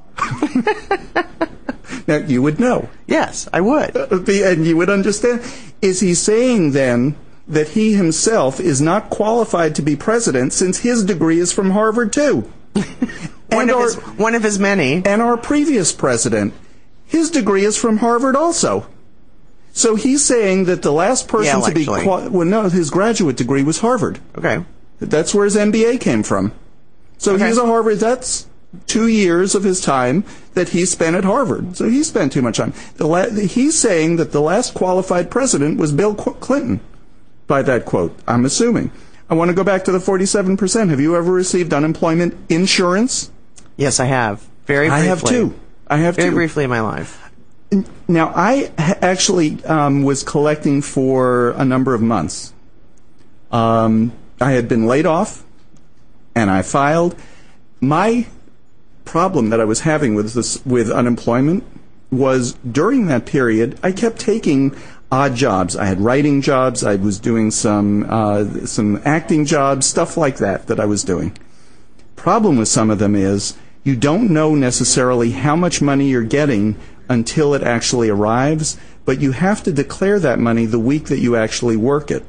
Speaker 1: Now, you would know.
Speaker 2: Yes, I would.
Speaker 1: Uh, and you would understand. Is he saying, then, that he himself is not qualified to be president since his degree is from Harvard, too?
Speaker 2: One
Speaker 1: and
Speaker 2: of,
Speaker 1: our,
Speaker 2: his, one of his many.
Speaker 1: And our previous president, his degree is from Harvard also. So he's saying that the last person
Speaker 2: Yeah,
Speaker 1: to be
Speaker 2: actually.
Speaker 1: qua- well, no, his graduate degree was Harvard.
Speaker 2: Okay.
Speaker 1: That's where his M B A came from. So
Speaker 2: Okay.
Speaker 1: he's a Harvard. That's two years of his time that he spent at Harvard. So he spent too much time. The la- he's saying that the last qualified president was Bill Qu- Clinton. By that quote, I'm assuming. I want to go back to the forty-seven percent. Have you ever received unemployment insurance?
Speaker 2: Yes, I have. Very briefly.
Speaker 1: I have too. I have
Speaker 2: Very
Speaker 1: too.
Speaker 2: briefly in my life.
Speaker 1: Now, I ha- actually um, was collecting for a number of months. Um, I had been laid off, and I filed. My problem that I was having with this, with unemployment was during that period, I kept taking odd jobs. I had writing jobs. I was doing some uh, some acting jobs, stuff like that that I was doing. Problem with some of them is you don't know necessarily how much money you're getting until it actually arrives, but you have to declare that money the week that you actually work it.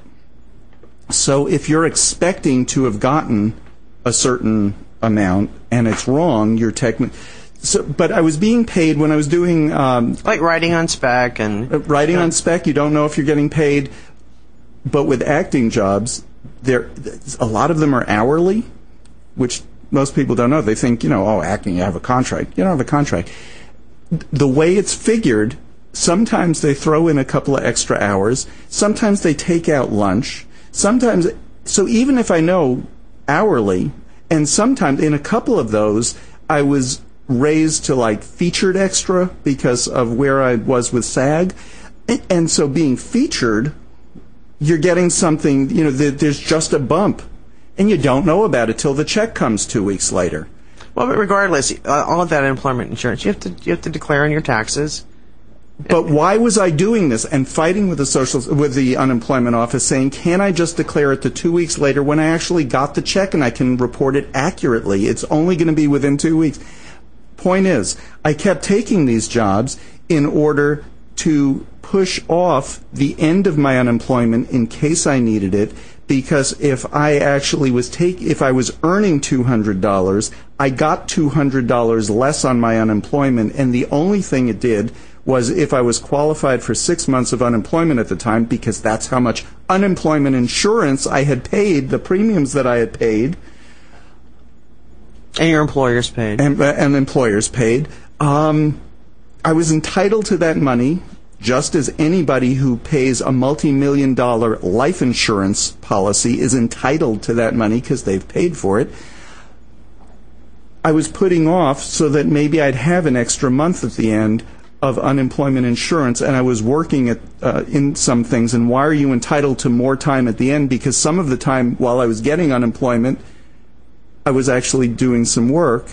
Speaker 1: So if you're expecting to have gotten a certain amount and it's wrong, you're technically... So, but I was being paid when I was doing... Um,
Speaker 2: Like writing on spec and...
Speaker 1: uh, writing on spec, you don't know if you're getting paid. But with acting jobs, there a lot of them are hourly, which most people don't know. They think, you know, oh, acting, you have a contract. You don't have a contract. The way it's figured, sometimes they throw in a couple of extra hours. Sometimes they take out lunch. Sometimes, so even if I know hourly, and sometimes in a couple of those, I was raised to like featured extra because of where I was with SAG. And so being featured, you're getting something, you know, there's just a bump. And you don't know about it till the check comes two weeks later.
Speaker 2: Well, but regardless, uh, all of that unemployment insurance, you have to you have to declare on your taxes.
Speaker 1: But why was I doing this and fighting with the social with the unemployment office, saying, "Can I just declare it to two weeks later when I actually got the check and I can report it accurately? It's only going to be within two weeks." Point is, I kept taking these jobs in order to push off the end of my unemployment in case I needed it. Because if I actually was take, if I was earning two hundred dollars, I got two hundred dollars less on my unemployment, and the only thing it did was if I was qualified for six months of unemployment at the time, because that's how much unemployment insurance I had paid, the premiums that I had paid,
Speaker 2: and your employers paid,
Speaker 1: and, and employers paid, um, I was entitled to that money. Just as anybody who pays a multi-million dollar life insurance policy is entitled to that money because they've paid for it, I was putting off so that maybe I'd have an extra month at the end of unemployment insurance, and I was working at uh, in some things. And why are you entitled to more time at the end? Because some of the time while I was getting unemployment, I was actually doing some work.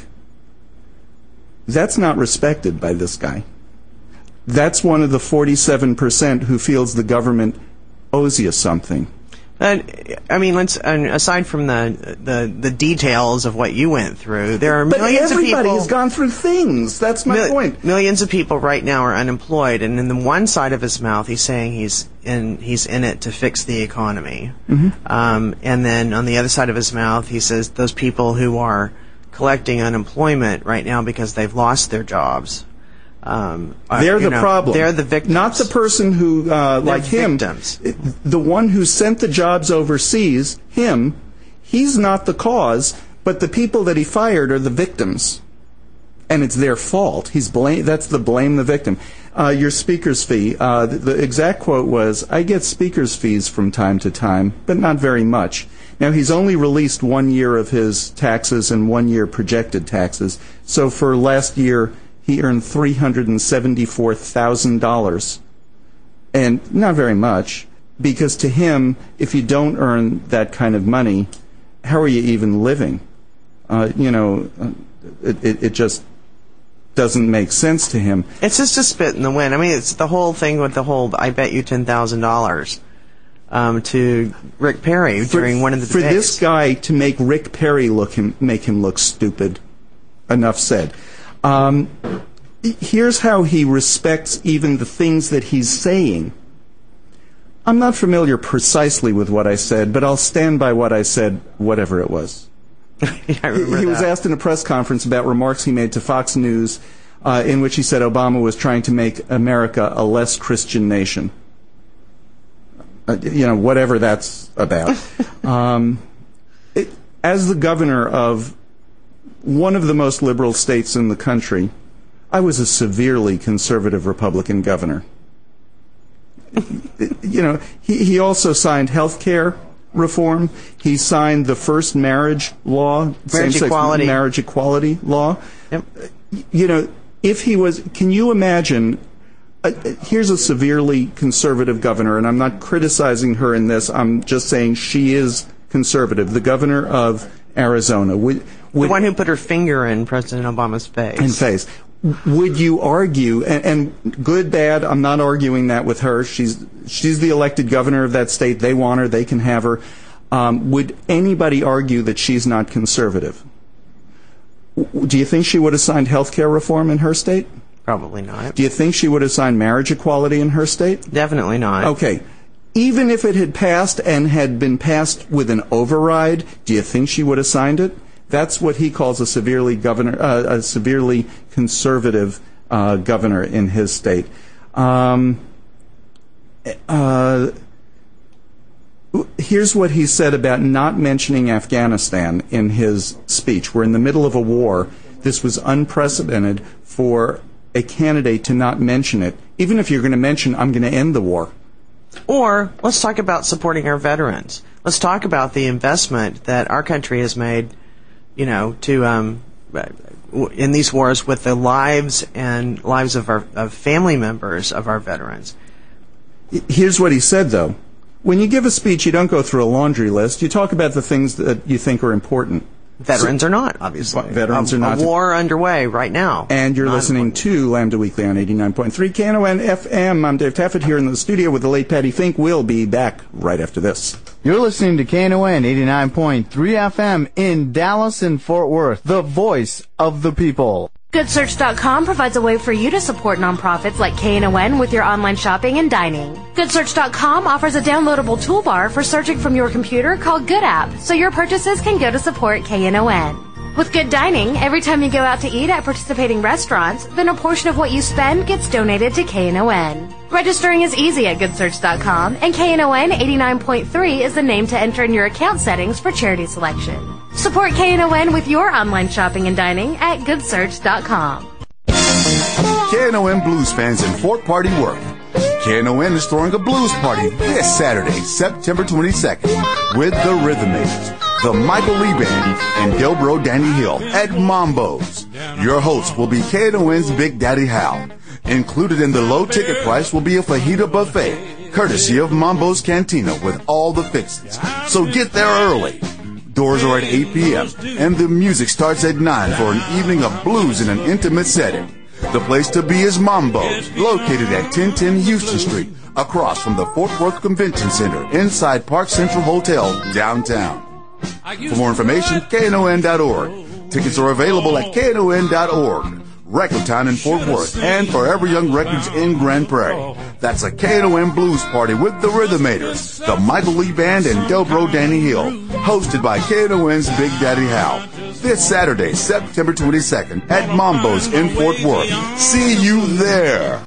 Speaker 1: That's not respected by this guy. That's one of the forty-seven percent who feels the government owes you something.
Speaker 2: Uh, I mean, let's and aside from the, the the details of what you went through, there are
Speaker 1: but
Speaker 2: millions of people.
Speaker 1: Everybody has gone through things. That's my
Speaker 2: mil-
Speaker 1: point.
Speaker 2: Millions of people right now are unemployed, and in the one side of his mouth, he's saying he's in he's in it to fix the economy,
Speaker 1: mm-hmm.
Speaker 2: um, and then on the other side of his mouth, he says those people who are collecting unemployment right now because they've lost their jobs. Um,
Speaker 1: they're
Speaker 2: uh,
Speaker 1: the
Speaker 2: know,
Speaker 1: problem.
Speaker 2: They're the victims.
Speaker 1: Not the person who, uh, like him,
Speaker 2: victims.
Speaker 1: the one who sent the jobs overseas, him, he's not the cause, but the people that he fired are the victims. And it's their fault. He's blame. That's the blame the victim. Uh, your speaker's fee. Uh, the, the exact quote was, "I get speaker's fees from time to time, but not very much." Now, he's only released one year of his taxes and one year projected taxes. So for last year, he earned three hundred seventy-four thousand dollars. And not very much, because to him, if you don't earn that kind of money, how are you even living? Uh, you know, it, it, it just doesn't make sense to him.
Speaker 2: It's just a spit in the wind. I mean, it's the whole thing with the whole, I bet you ten thousand dollars um, to Rick Perry
Speaker 1: For,
Speaker 2: during one of the
Speaker 1: for
Speaker 2: debates.
Speaker 1: this guy to make Rick Perry look him, make him look stupid. Enough said. Um, here's how he respects even the things that he's saying. I'm not familiar precisely with what I said, but I'll stand by what I said, whatever it was.
Speaker 2: Yeah, I remember
Speaker 1: he, he
Speaker 2: that.
Speaker 1: was asked in a press conference about remarks he made to Fox News uh, in which he said Obama was trying to make America a less Christian nation. Uh, you know, whatever that's about. um, it, as the governor of one of the most liberal states in the country, I was a severely conservative Republican governor. You know, he, he also signed health care reform. He signed the first marriage law,
Speaker 2: marriage equality.
Speaker 1: marriage equality law.
Speaker 2: Yep.
Speaker 1: You know, if he was, can you imagine, uh, here's a severely conservative governor, and I'm not criticizing her in this, I'm just saying she is conservative, the governor of Arizona. Would, would,
Speaker 2: the one who put her finger in President Obama's face.
Speaker 1: In face. Would you argue, and, and good, bad, I'm not arguing that with her. She's she's the elected governor of that state. They want her. They can have her. Um, would anybody argue that she's not conservative? Do you think she would have signed health care reform in her state?
Speaker 2: Probably not.
Speaker 1: Do you think she would have signed marriage equality in her state?
Speaker 2: Definitely not.
Speaker 1: Okay. Even if it had passed and had been passed with an override, do you think she would have signed it? That's what he calls a severely governor, uh, a severely conservative uh, governor in his state. Um, uh, here's what he said about not mentioning Afghanistan in his speech. We're in the middle of a war. This was unprecedented for a candidate to not mention it. Even if you're going to mention, I'm going to end the war.
Speaker 2: Or let's talk about supporting our veterans. Let's talk about the investment that our country has made, you know, to um, in these wars with the lives and lives of our of family members of our veterans.
Speaker 1: Here's what he said, though. When you give a speech, you don't go through a laundry list. You talk about the things that you think are important.
Speaker 2: Veterans so, are not, obviously.
Speaker 1: Veterans
Speaker 2: a,
Speaker 1: are not.
Speaker 2: A war underway right now.
Speaker 1: And you're listening important. to Lambda Weekly on eighty-nine point three K N O N F M. I'm Dave Taffet here in the studio with the late Patty Fink. We'll be back right after this.
Speaker 7: You're listening to K N O N eighty-nine point three F M in Dallas and Fort Worth, the voice of the people.
Speaker 3: Good Search dot com provides a way for you to support nonprofits like K N O N with your online shopping and dining. Good Search dot com offers a downloadable toolbar for searching from your computer called Good App, so your purchases can go to support K N O N. With Good Dining, every time you go out to eat at participating restaurants, then a portion of what you spend gets donated to K N O N. Registering is easy at Good Search dot com, and K N O N eighty-nine point three is the name to enter in your account settings for charity selection. Support K N O N with your online shopping and dining at Good Search dot com.
Speaker 10: K N O N Blues fans in Fort Party Worth. K N O N is throwing a blues party this Saturday, September twenty-second, with the Rhythmators, the Michael Lee Band, and Dobro Danny Hill at Mambo's. Your host will be K N O N's Big Daddy Hal. Included in the low ticket price will be a fajita buffet, courtesy of Mambo's Cantina with all the fixings. So get there early. Doors are at eight p.m., and the music starts at nine for an evening of blues in an intimate setting. The place to be is Mambo's, located at ten ten Houston Street, across from the Fort Worth Convention Center, inside Park Central Hotel, downtown. For more information, K N O N dot org. Tickets are available at K N O N dot org. Recordtown in Fort Worth, and Forever Young Records in Grand Prairie. That's a K N O N Blues Party with the Rhythmators, the Michael Lee Band, and Dobro Danny Hill, hosted by K N O N's Big Daddy Hal. This Saturday, September twenty-second, at Mambo's in Fort Worth. See you there!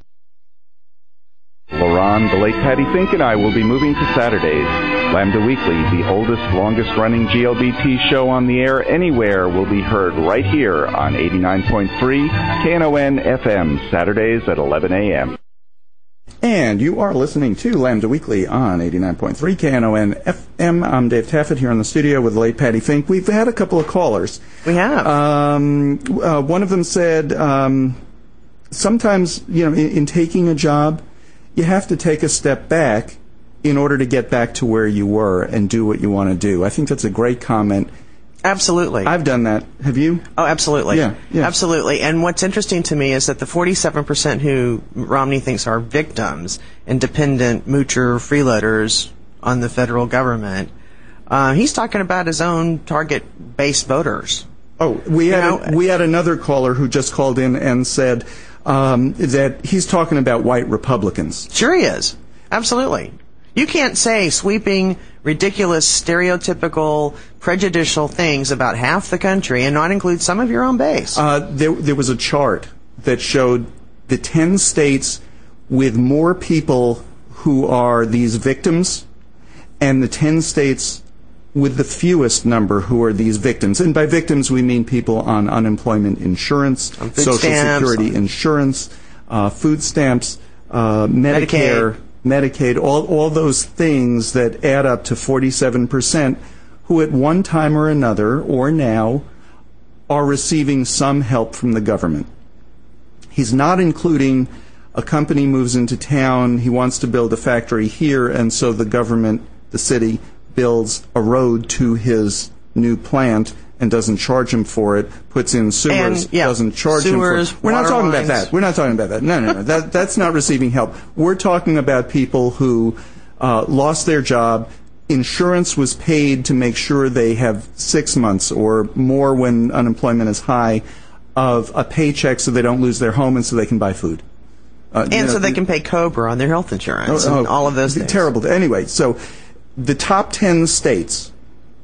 Speaker 8: LaRon, the late Patty Fink, and I will be moving to Saturdays. Lambda Weekly, the oldest, longest-running G L B T show on the air anywhere, will be heard right here on eighty-nine point three K N O N F M, Saturdays at eleven a.m.
Speaker 1: And you are listening to Lambda Weekly on eighty-nine point three K N O N F M. I'm Dave Taffet here in the studio with the late Patty Fink. We've had a couple of callers.
Speaker 2: We have.
Speaker 1: Um, uh, one of them said, um, sometimes, you know, in, in taking a job, you have to take a step back in order to get back to where you were and do what you want to do. I think that's a great comment.
Speaker 2: Absolutely.
Speaker 1: I've done that. Have you?
Speaker 2: Oh, absolutely.
Speaker 1: Yeah, yeah.
Speaker 2: Absolutely. And what's interesting to me is that the forty-seven percent who Romney thinks are victims, independent moocher freeloaders on the federal government, uh, he's talking about his own target-based voters.
Speaker 1: Oh, we had
Speaker 2: You know,
Speaker 1: a, we had another caller who just called in and said um, that he's talking about white Republicans.
Speaker 2: Sure he is. Absolutely. You can't say sweeping, ridiculous, stereotypical, prejudicial things about half the country and not include some of your own base.
Speaker 1: Uh, there, there was a chart that showed the ten states with more people who are these victims and the ten states with the fewest number who are these victims. And by victims, we mean people on unemployment insurance,
Speaker 2: on
Speaker 1: Social
Speaker 2: stamps,
Speaker 1: Security
Speaker 2: on
Speaker 1: insurance, uh, food stamps, uh, Medicare, Medicaid, Medicaid all, all those things that add up to forty-seven percent who at one time or another, or now, are receiving some help from the government. He's not including a company moves into town, he wants to build a factory here, and so the government, the city, builds a road to his new plant and doesn't charge him for it, puts in sewers,
Speaker 2: and, yeah,
Speaker 1: doesn't charge
Speaker 2: sewers,
Speaker 1: him for it. We're not talking
Speaker 2: lines.
Speaker 1: about that. We're not talking about that. No, no, no. that, that's not receiving help. We're talking about people who uh, lost their job. Insurance was paid to make sure they have six months or more when unemployment is high of a paycheck so they don't lose their home and so they can buy food. Uh,
Speaker 2: and
Speaker 1: you know,
Speaker 2: so they can pay COBRA on their health insurance oh, and
Speaker 1: oh,
Speaker 2: all of those things.
Speaker 1: Terrible. Anyway, so the top ten states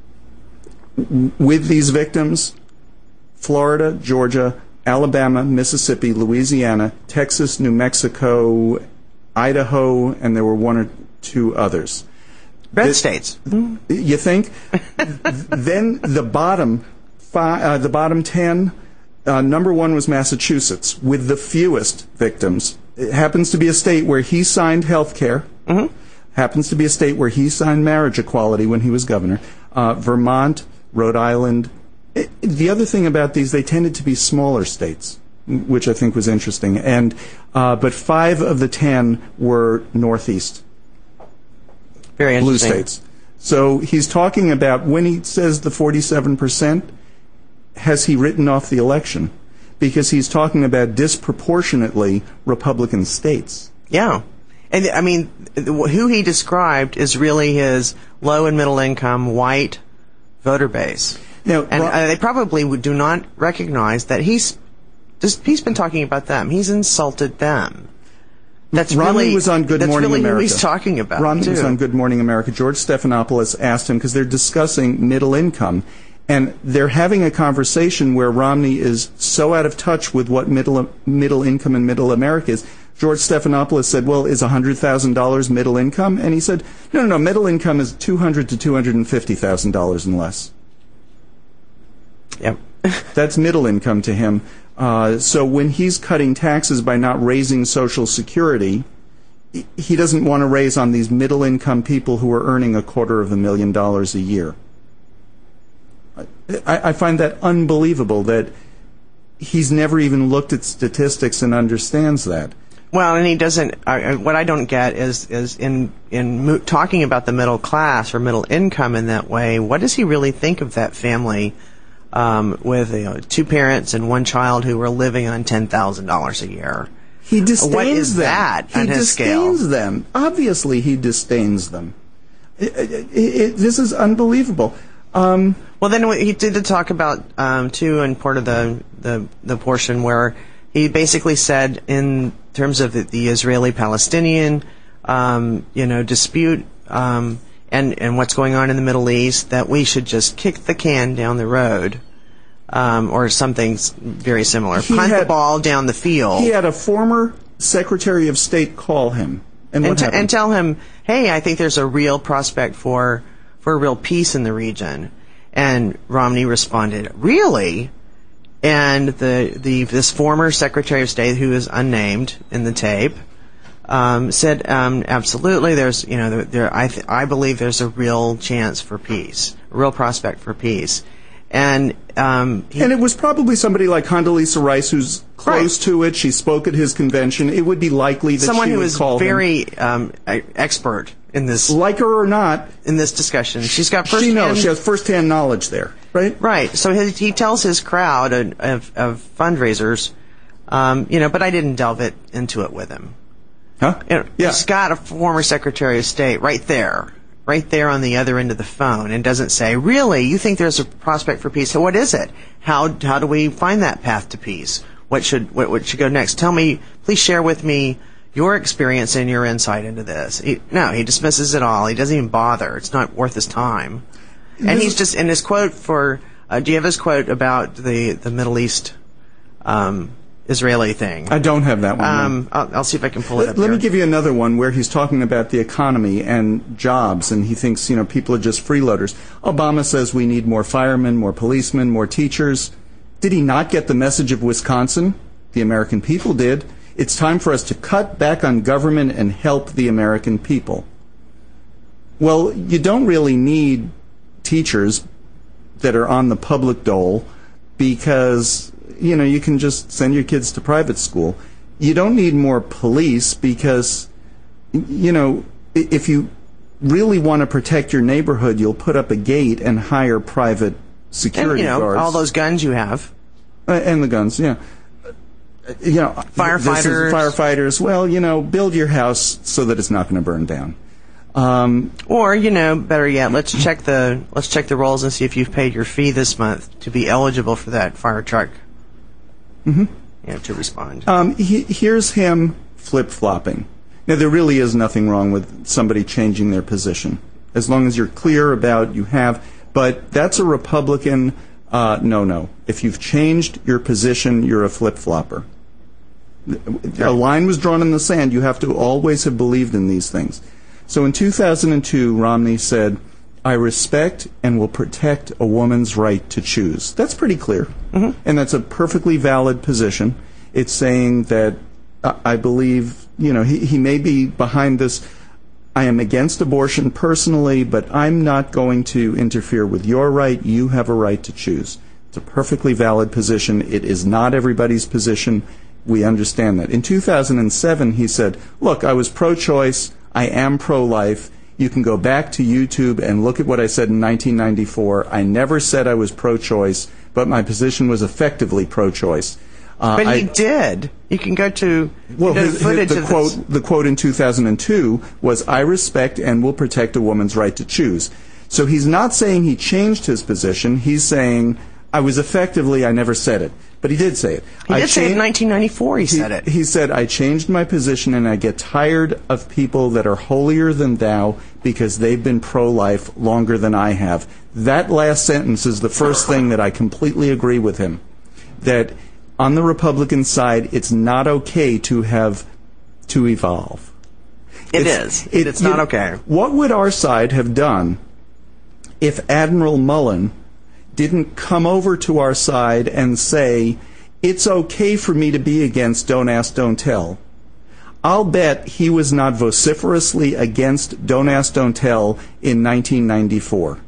Speaker 1: with these victims, Florida, Georgia, Alabama, Mississippi, Louisiana, Texas, New Mexico, Idaho, and there were one or two others.
Speaker 2: Red states.
Speaker 1: You think? Then the bottom five, uh, the bottom ten, uh, number one was Massachusetts with the fewest victims. It happens to be a state where he signed health care.
Speaker 2: Mm-hmm.
Speaker 1: Happens to be a state where he signed marriage equality when he was governor. Uh, Vermont, Rhode Island. It, the other thing about these, they tended to be smaller states, which I think was interesting. And uh, but five of the ten were Northeast.
Speaker 2: Very interesting.
Speaker 1: Blue states. So he's talking about, when he says the forty-seven percent, has he written off the election? Because he's talking about disproportionately Republican states.
Speaker 2: Yeah. And, I mean, who he described is really his low and middle income white voter base.
Speaker 1: Now,
Speaker 2: and
Speaker 1: Ro-
Speaker 2: uh, they probably do not recognize that he's just, he's been talking about them. He's insulted them. That's
Speaker 1: Romney
Speaker 2: really,
Speaker 1: was on Good
Speaker 2: that's
Speaker 1: Morning
Speaker 2: really
Speaker 1: America.
Speaker 2: Who he's talking about.
Speaker 1: Romney
Speaker 2: too.
Speaker 1: was on Good Morning America. George Stephanopoulos asked him, because they're discussing middle income, and they're having a conversation where Romney is so out of touch with what middle middle income and middle America is. George Stephanopoulos said, well, is one hundred thousand dollars middle income? And he said, no, no, no, middle income is two hundred thousand to two hundred fifty thousand dollars and less.
Speaker 2: Yep.
Speaker 1: That's middle income to him. Uh, so when he's cutting taxes by not raising Social Security, he doesn't want to raise on these middle income people who are earning a quarter of a million dollars a year. I, I find that unbelievable that he's never even looked at statistics and understands that.
Speaker 2: Well, and he doesn't. Uh, what I don't get is is in in mo- talking about the middle class or middle income in that way. What does he really think of that family um, with you know, two parents and one child who were living on ten thousand dollars a year?
Speaker 1: He disdains
Speaker 2: what is
Speaker 1: them.
Speaker 2: that
Speaker 1: he
Speaker 2: on his scale?
Speaker 1: disdains them. Obviously, he disdains them. It, it, it, this is unbelievable. Um,
Speaker 2: well, then he did talk about um, too, in part of the, the the portion where he basically said, in terms of the, the Israeli-Palestinian, um, you know, dispute um, and and what's going on in the Middle East, that we should just kick the can down the road. Um, or something very similar.
Speaker 1: He
Speaker 2: Punt
Speaker 1: had,
Speaker 2: the ball down the field.
Speaker 1: He had a former Secretary of State call him. And,
Speaker 2: and,
Speaker 1: what
Speaker 2: t-
Speaker 1: happened?
Speaker 2: and tell him, hey, I think there's a real prospect for for real peace in the region. And Romney responded, really? And the, the this former Secretary of State, who is unnamed in the tape, um, said, um, absolutely, there's, you know, there, there I th- I believe there's a real chance for peace, a real prospect for peace. And um, he,
Speaker 1: and it was probably somebody like Condoleezza Rice, who's close
Speaker 2: right.
Speaker 1: to it. She spoke at his convention. It would be likely that
Speaker 2: someone
Speaker 1: she
Speaker 2: who
Speaker 1: would
Speaker 2: is
Speaker 1: call
Speaker 2: very
Speaker 1: him.
Speaker 2: um, expert in this,
Speaker 1: like her or not,
Speaker 2: in this discussion. She's got first.
Speaker 1: She knows. She has first-hand knowledge there, right?
Speaker 2: Right. So his, he tells his crowd of, of, of fundraisers, um, you know. But I didn't delve it into it with him.
Speaker 1: Huh?
Speaker 2: You know,
Speaker 1: yeah.
Speaker 2: He's got a former Secretary of State right there. Right there on the other end of the phone, and doesn't say, really, you think there's a prospect for peace? So what is it? How how do we find that path to peace? What should what, what should go next? Tell me, please share with me your experience and your insight into this. He, no, he dismisses it all. He doesn't even bother. It's not worth his time. And he's just, in his quote for, uh, do you have his quote about the, the Middle East, um, Israeli thing.
Speaker 1: I don't have that one.
Speaker 2: Um, I'll, I'll see if I can pull it
Speaker 1: let,
Speaker 2: up
Speaker 1: let
Speaker 2: here.
Speaker 1: me give you another one where he's talking about the economy and jobs, and he thinks, you know, people are just freeloaders. Obama says we need more firemen, more policemen, more teachers. Did he not get the message of Wisconsin? The American people did. It's time for us to cut back on government and help the American people. Well, you don't really need teachers that are on the public dole because, you know, you can just send your kids to private school. You don't need more police because, you know, if you really want to protect your neighborhood, you'll put up a gate and hire private security
Speaker 2: and, you know,
Speaker 1: guards.
Speaker 2: all those guns you have.
Speaker 1: Uh, and the guns, yeah. You know,
Speaker 2: firefighters.
Speaker 1: This is firefighters. Well, you know, build your house so that it's not going to burn down. Um,
Speaker 2: or, you know, better yet, let's check the let's check the rolls and see if you've paid your fee this month to be eligible for that fire truck.
Speaker 1: Mm-hmm.
Speaker 2: You know, to respond.
Speaker 1: Um, he, here's him flip-flopping. Now, there really is nothing wrong with somebody changing their position, as long as you're clear about you have. But that's a Republican uh, no-no. If you've changed your position, you're a flip-flopper. A line was drawn in the sand. You have to always have believed in these things. So in two thousand two, Romney said, I respect and will protect a woman's right to choose. That's pretty clear. Mm-hmm. And that's a perfectly valid position. It's saying that uh, I believe, you know, he, he may be behind this. I am against abortion personally, but I'm not going to interfere with your right. You have a right to choose. It's a perfectly valid position. It is not everybody's position. We understand that. In two thousand seven, he said, look, I was pro-choice. I am pro-life. You can go back to YouTube and look at what I said in nineteen ninety-four. I never said I was pro-choice, but my position was effectively pro-choice. Uh,
Speaker 2: but he
Speaker 1: I,
Speaker 2: did. You can go to
Speaker 1: well,
Speaker 2: you know,
Speaker 1: his,
Speaker 2: footage
Speaker 1: his, the
Speaker 2: of
Speaker 1: quote.
Speaker 2: this.
Speaker 1: The quote in two thousand two was, "I respect and will protect a woman's right to choose." So he's not saying he changed his position. He's saying, "I was effectively. I never said it." But he did say it.
Speaker 2: He
Speaker 1: I
Speaker 2: did say it in nineteen ninety-four, he,
Speaker 1: he
Speaker 2: said it.
Speaker 1: He said, I changed my position and I get tired of people that are holier than thou because they've been pro-life longer than I have. That last sentence is the first thing that I completely agree with him. That on the Republican side, it's not okay to have to evolve.
Speaker 2: It
Speaker 1: it's,
Speaker 2: is. It, it's not
Speaker 1: you,
Speaker 2: okay.
Speaker 1: What would our side have done if Admiral Mullen didn't come over to our side and say, it's okay for me to be against Don't Ask, Don't Tell? I'll bet he was not vociferously against Don't Ask, Don't Tell in nineteen ninety-four.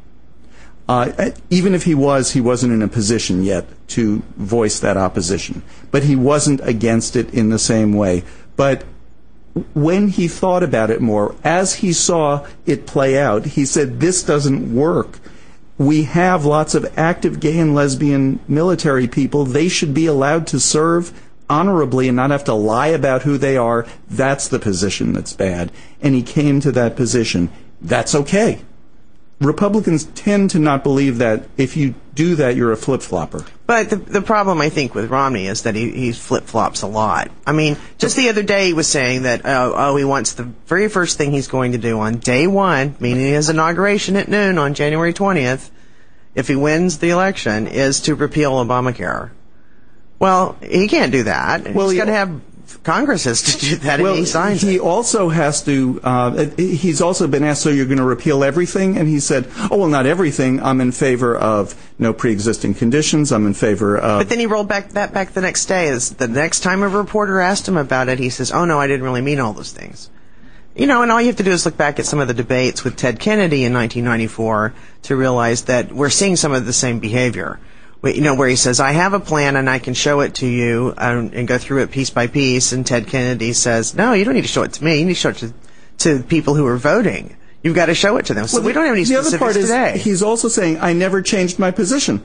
Speaker 1: Uh, even if he was, he wasn't in a position yet to voice that opposition. But he wasn't against it in the same way. But when he thought about it more, as he saw it play out, he said, this doesn't work. We have lots of active gay and lesbian military people. They should be allowed to serve honorably and not have to lie about who they are. That's the position that's bad. And he came to that position. That's okay. Republicans tend to not believe that if you do that, you're a flip-flopper.
Speaker 2: But the, the problem, I think, with Romney is that he, he flip-flops a lot. I mean, just the other day he was saying that, oh, oh, he wants the very first thing he's going to do on day one, meaning his inauguration at noon on January twentieth, if he wins the election, is to repeal Obamacare. Well, he can't do that.
Speaker 1: Well,
Speaker 2: he's
Speaker 1: he,
Speaker 2: got to have Congress has to do that,
Speaker 1: well,
Speaker 2: and he signs
Speaker 1: he
Speaker 2: it.
Speaker 1: also has to, uh, he's also been asked, so you're going to repeal everything? And he said, oh, well, not everything. I'm in favor of no pre-existing conditions. I'm in favor of...
Speaker 2: But then he rolled back that back the next day. Is the next time a reporter asked him about it, he says, oh, no, I didn't really mean all those things. You know, and all you have to do is look back at some of the debates with Ted Kennedy in nineteen ninety-four to realize that we're seeing some of the same behavior. You know, where he says, I have a plan and I can show it to you um, and go through it piece by piece. And Ted Kennedy says, no, you don't need to show it to me. You need to show it to, to people who are voting. You've got to show it to them. So
Speaker 1: well,
Speaker 2: we don't have any
Speaker 1: the
Speaker 2: specifics
Speaker 1: other part is,
Speaker 2: today.
Speaker 1: He's also saying, I never changed my position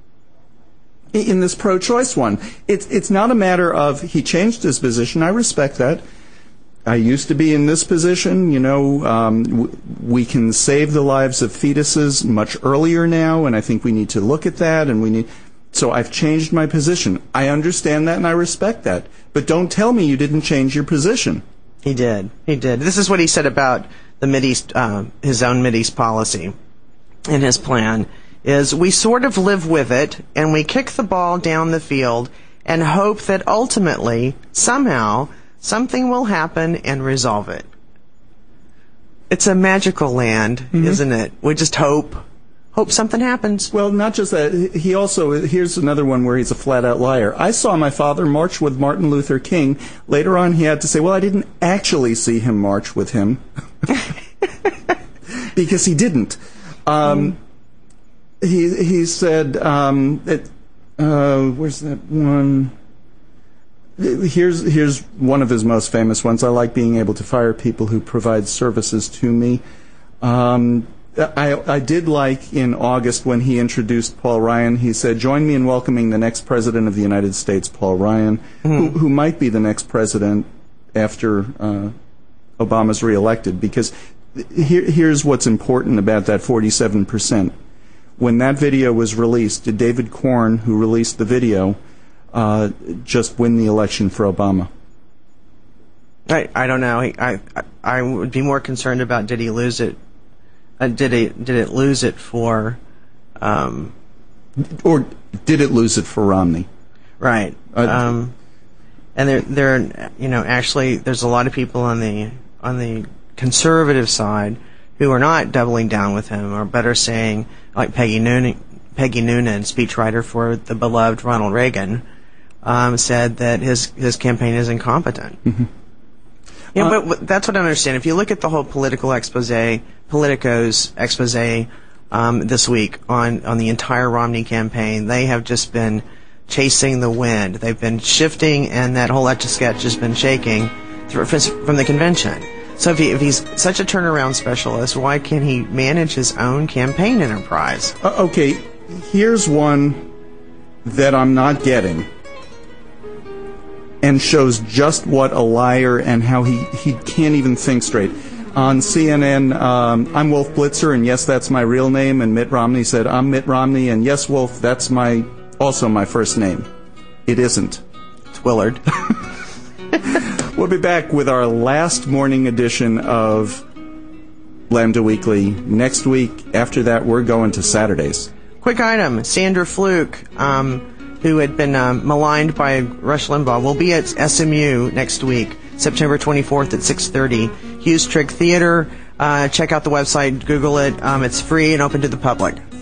Speaker 1: in this pro-choice one. It's, it's not a matter of he changed his position. I respect that. I used to be in this position. You know, um, w- we can save the lives of fetuses much earlier now, and I think we need to look at that. And we need. So I've changed my position. I understand that, and I respect that. But don't tell me you didn't change your position.
Speaker 2: He did. He did. This is what he said about the Mideast, uh, his own Mideast policy and his plan. Is we sort of live with it, and we kick the ball down the field, and hope that ultimately, somehow, something will happen and resolve it. It's a magical land, mm-hmm. isn't it? We just hope. Hope something happens.
Speaker 1: Well, not just that. He also, here's another one where he's a flat-out liar. I saw my father march with Martin Luther King. Later on, he had to say, well, I didn't actually see him march with him. Because he didn't. Um, mm. He he said, um, that, uh, where's that one? Here's here's one of his most famous ones. I like being able to fire people who provide services to me. Um, I, I did like in August when he introduced Paul Ryan, he said, join me in welcoming the next president of the United States, Paul Ryan, mm-hmm. who, who might be the next president after uh, Obama's reelected. Because here, here's what's important about that forty-seven percent. When that video was released, did David Corn, who released the video, uh, just win the election for Obama?
Speaker 2: I, I don't know. I, I I would be more concerned about did he lose it. Uh, did it did it lose it for, um,
Speaker 1: or did it lose it for Romney?
Speaker 2: Right. Uh, um, and there there you know actually there's a lot of people on the on the conservative side who are not doubling down with him, or better saying, like Peggy Noonan, Peggy Noonan, speechwriter for the beloved Ronald Reagan, um, said that his his campaign is incompetent. Mm-hmm. Yeah, uh, but that's what I understand. If you look at the whole political expose, Politico's expose um, this week on, on the entire Romney campaign, they have just been chasing the wind. They've been shifting, and that whole Etch-a-Sketch has been shaking through, from the convention. So if, he, if he's such a turnaround specialist, why can't he manage his own campaign enterprise?
Speaker 1: Uh, okay, here's one that I'm not getting, and shows just what a liar and how he, he can't even think straight. On C N N, um, I'm Wolf Blitzer, and yes, that's my real name. And Mitt Romney said, I'm Mitt Romney, and yes, Wolf, that's my also my first name. It isn't.
Speaker 2: It's Willard.
Speaker 1: We'll be back with our last morning edition of Lambda Weekly next week. After that, we're going to Saturdays.
Speaker 2: Quick item, Sandra Fluke, um, who had been um, maligned by Rush Limbaugh, will be at S M U next week, September twenty-fourth at six thirty. Hughes Trigg Theater. Uh, check out the website, Google it. Um, it's free and open to the public.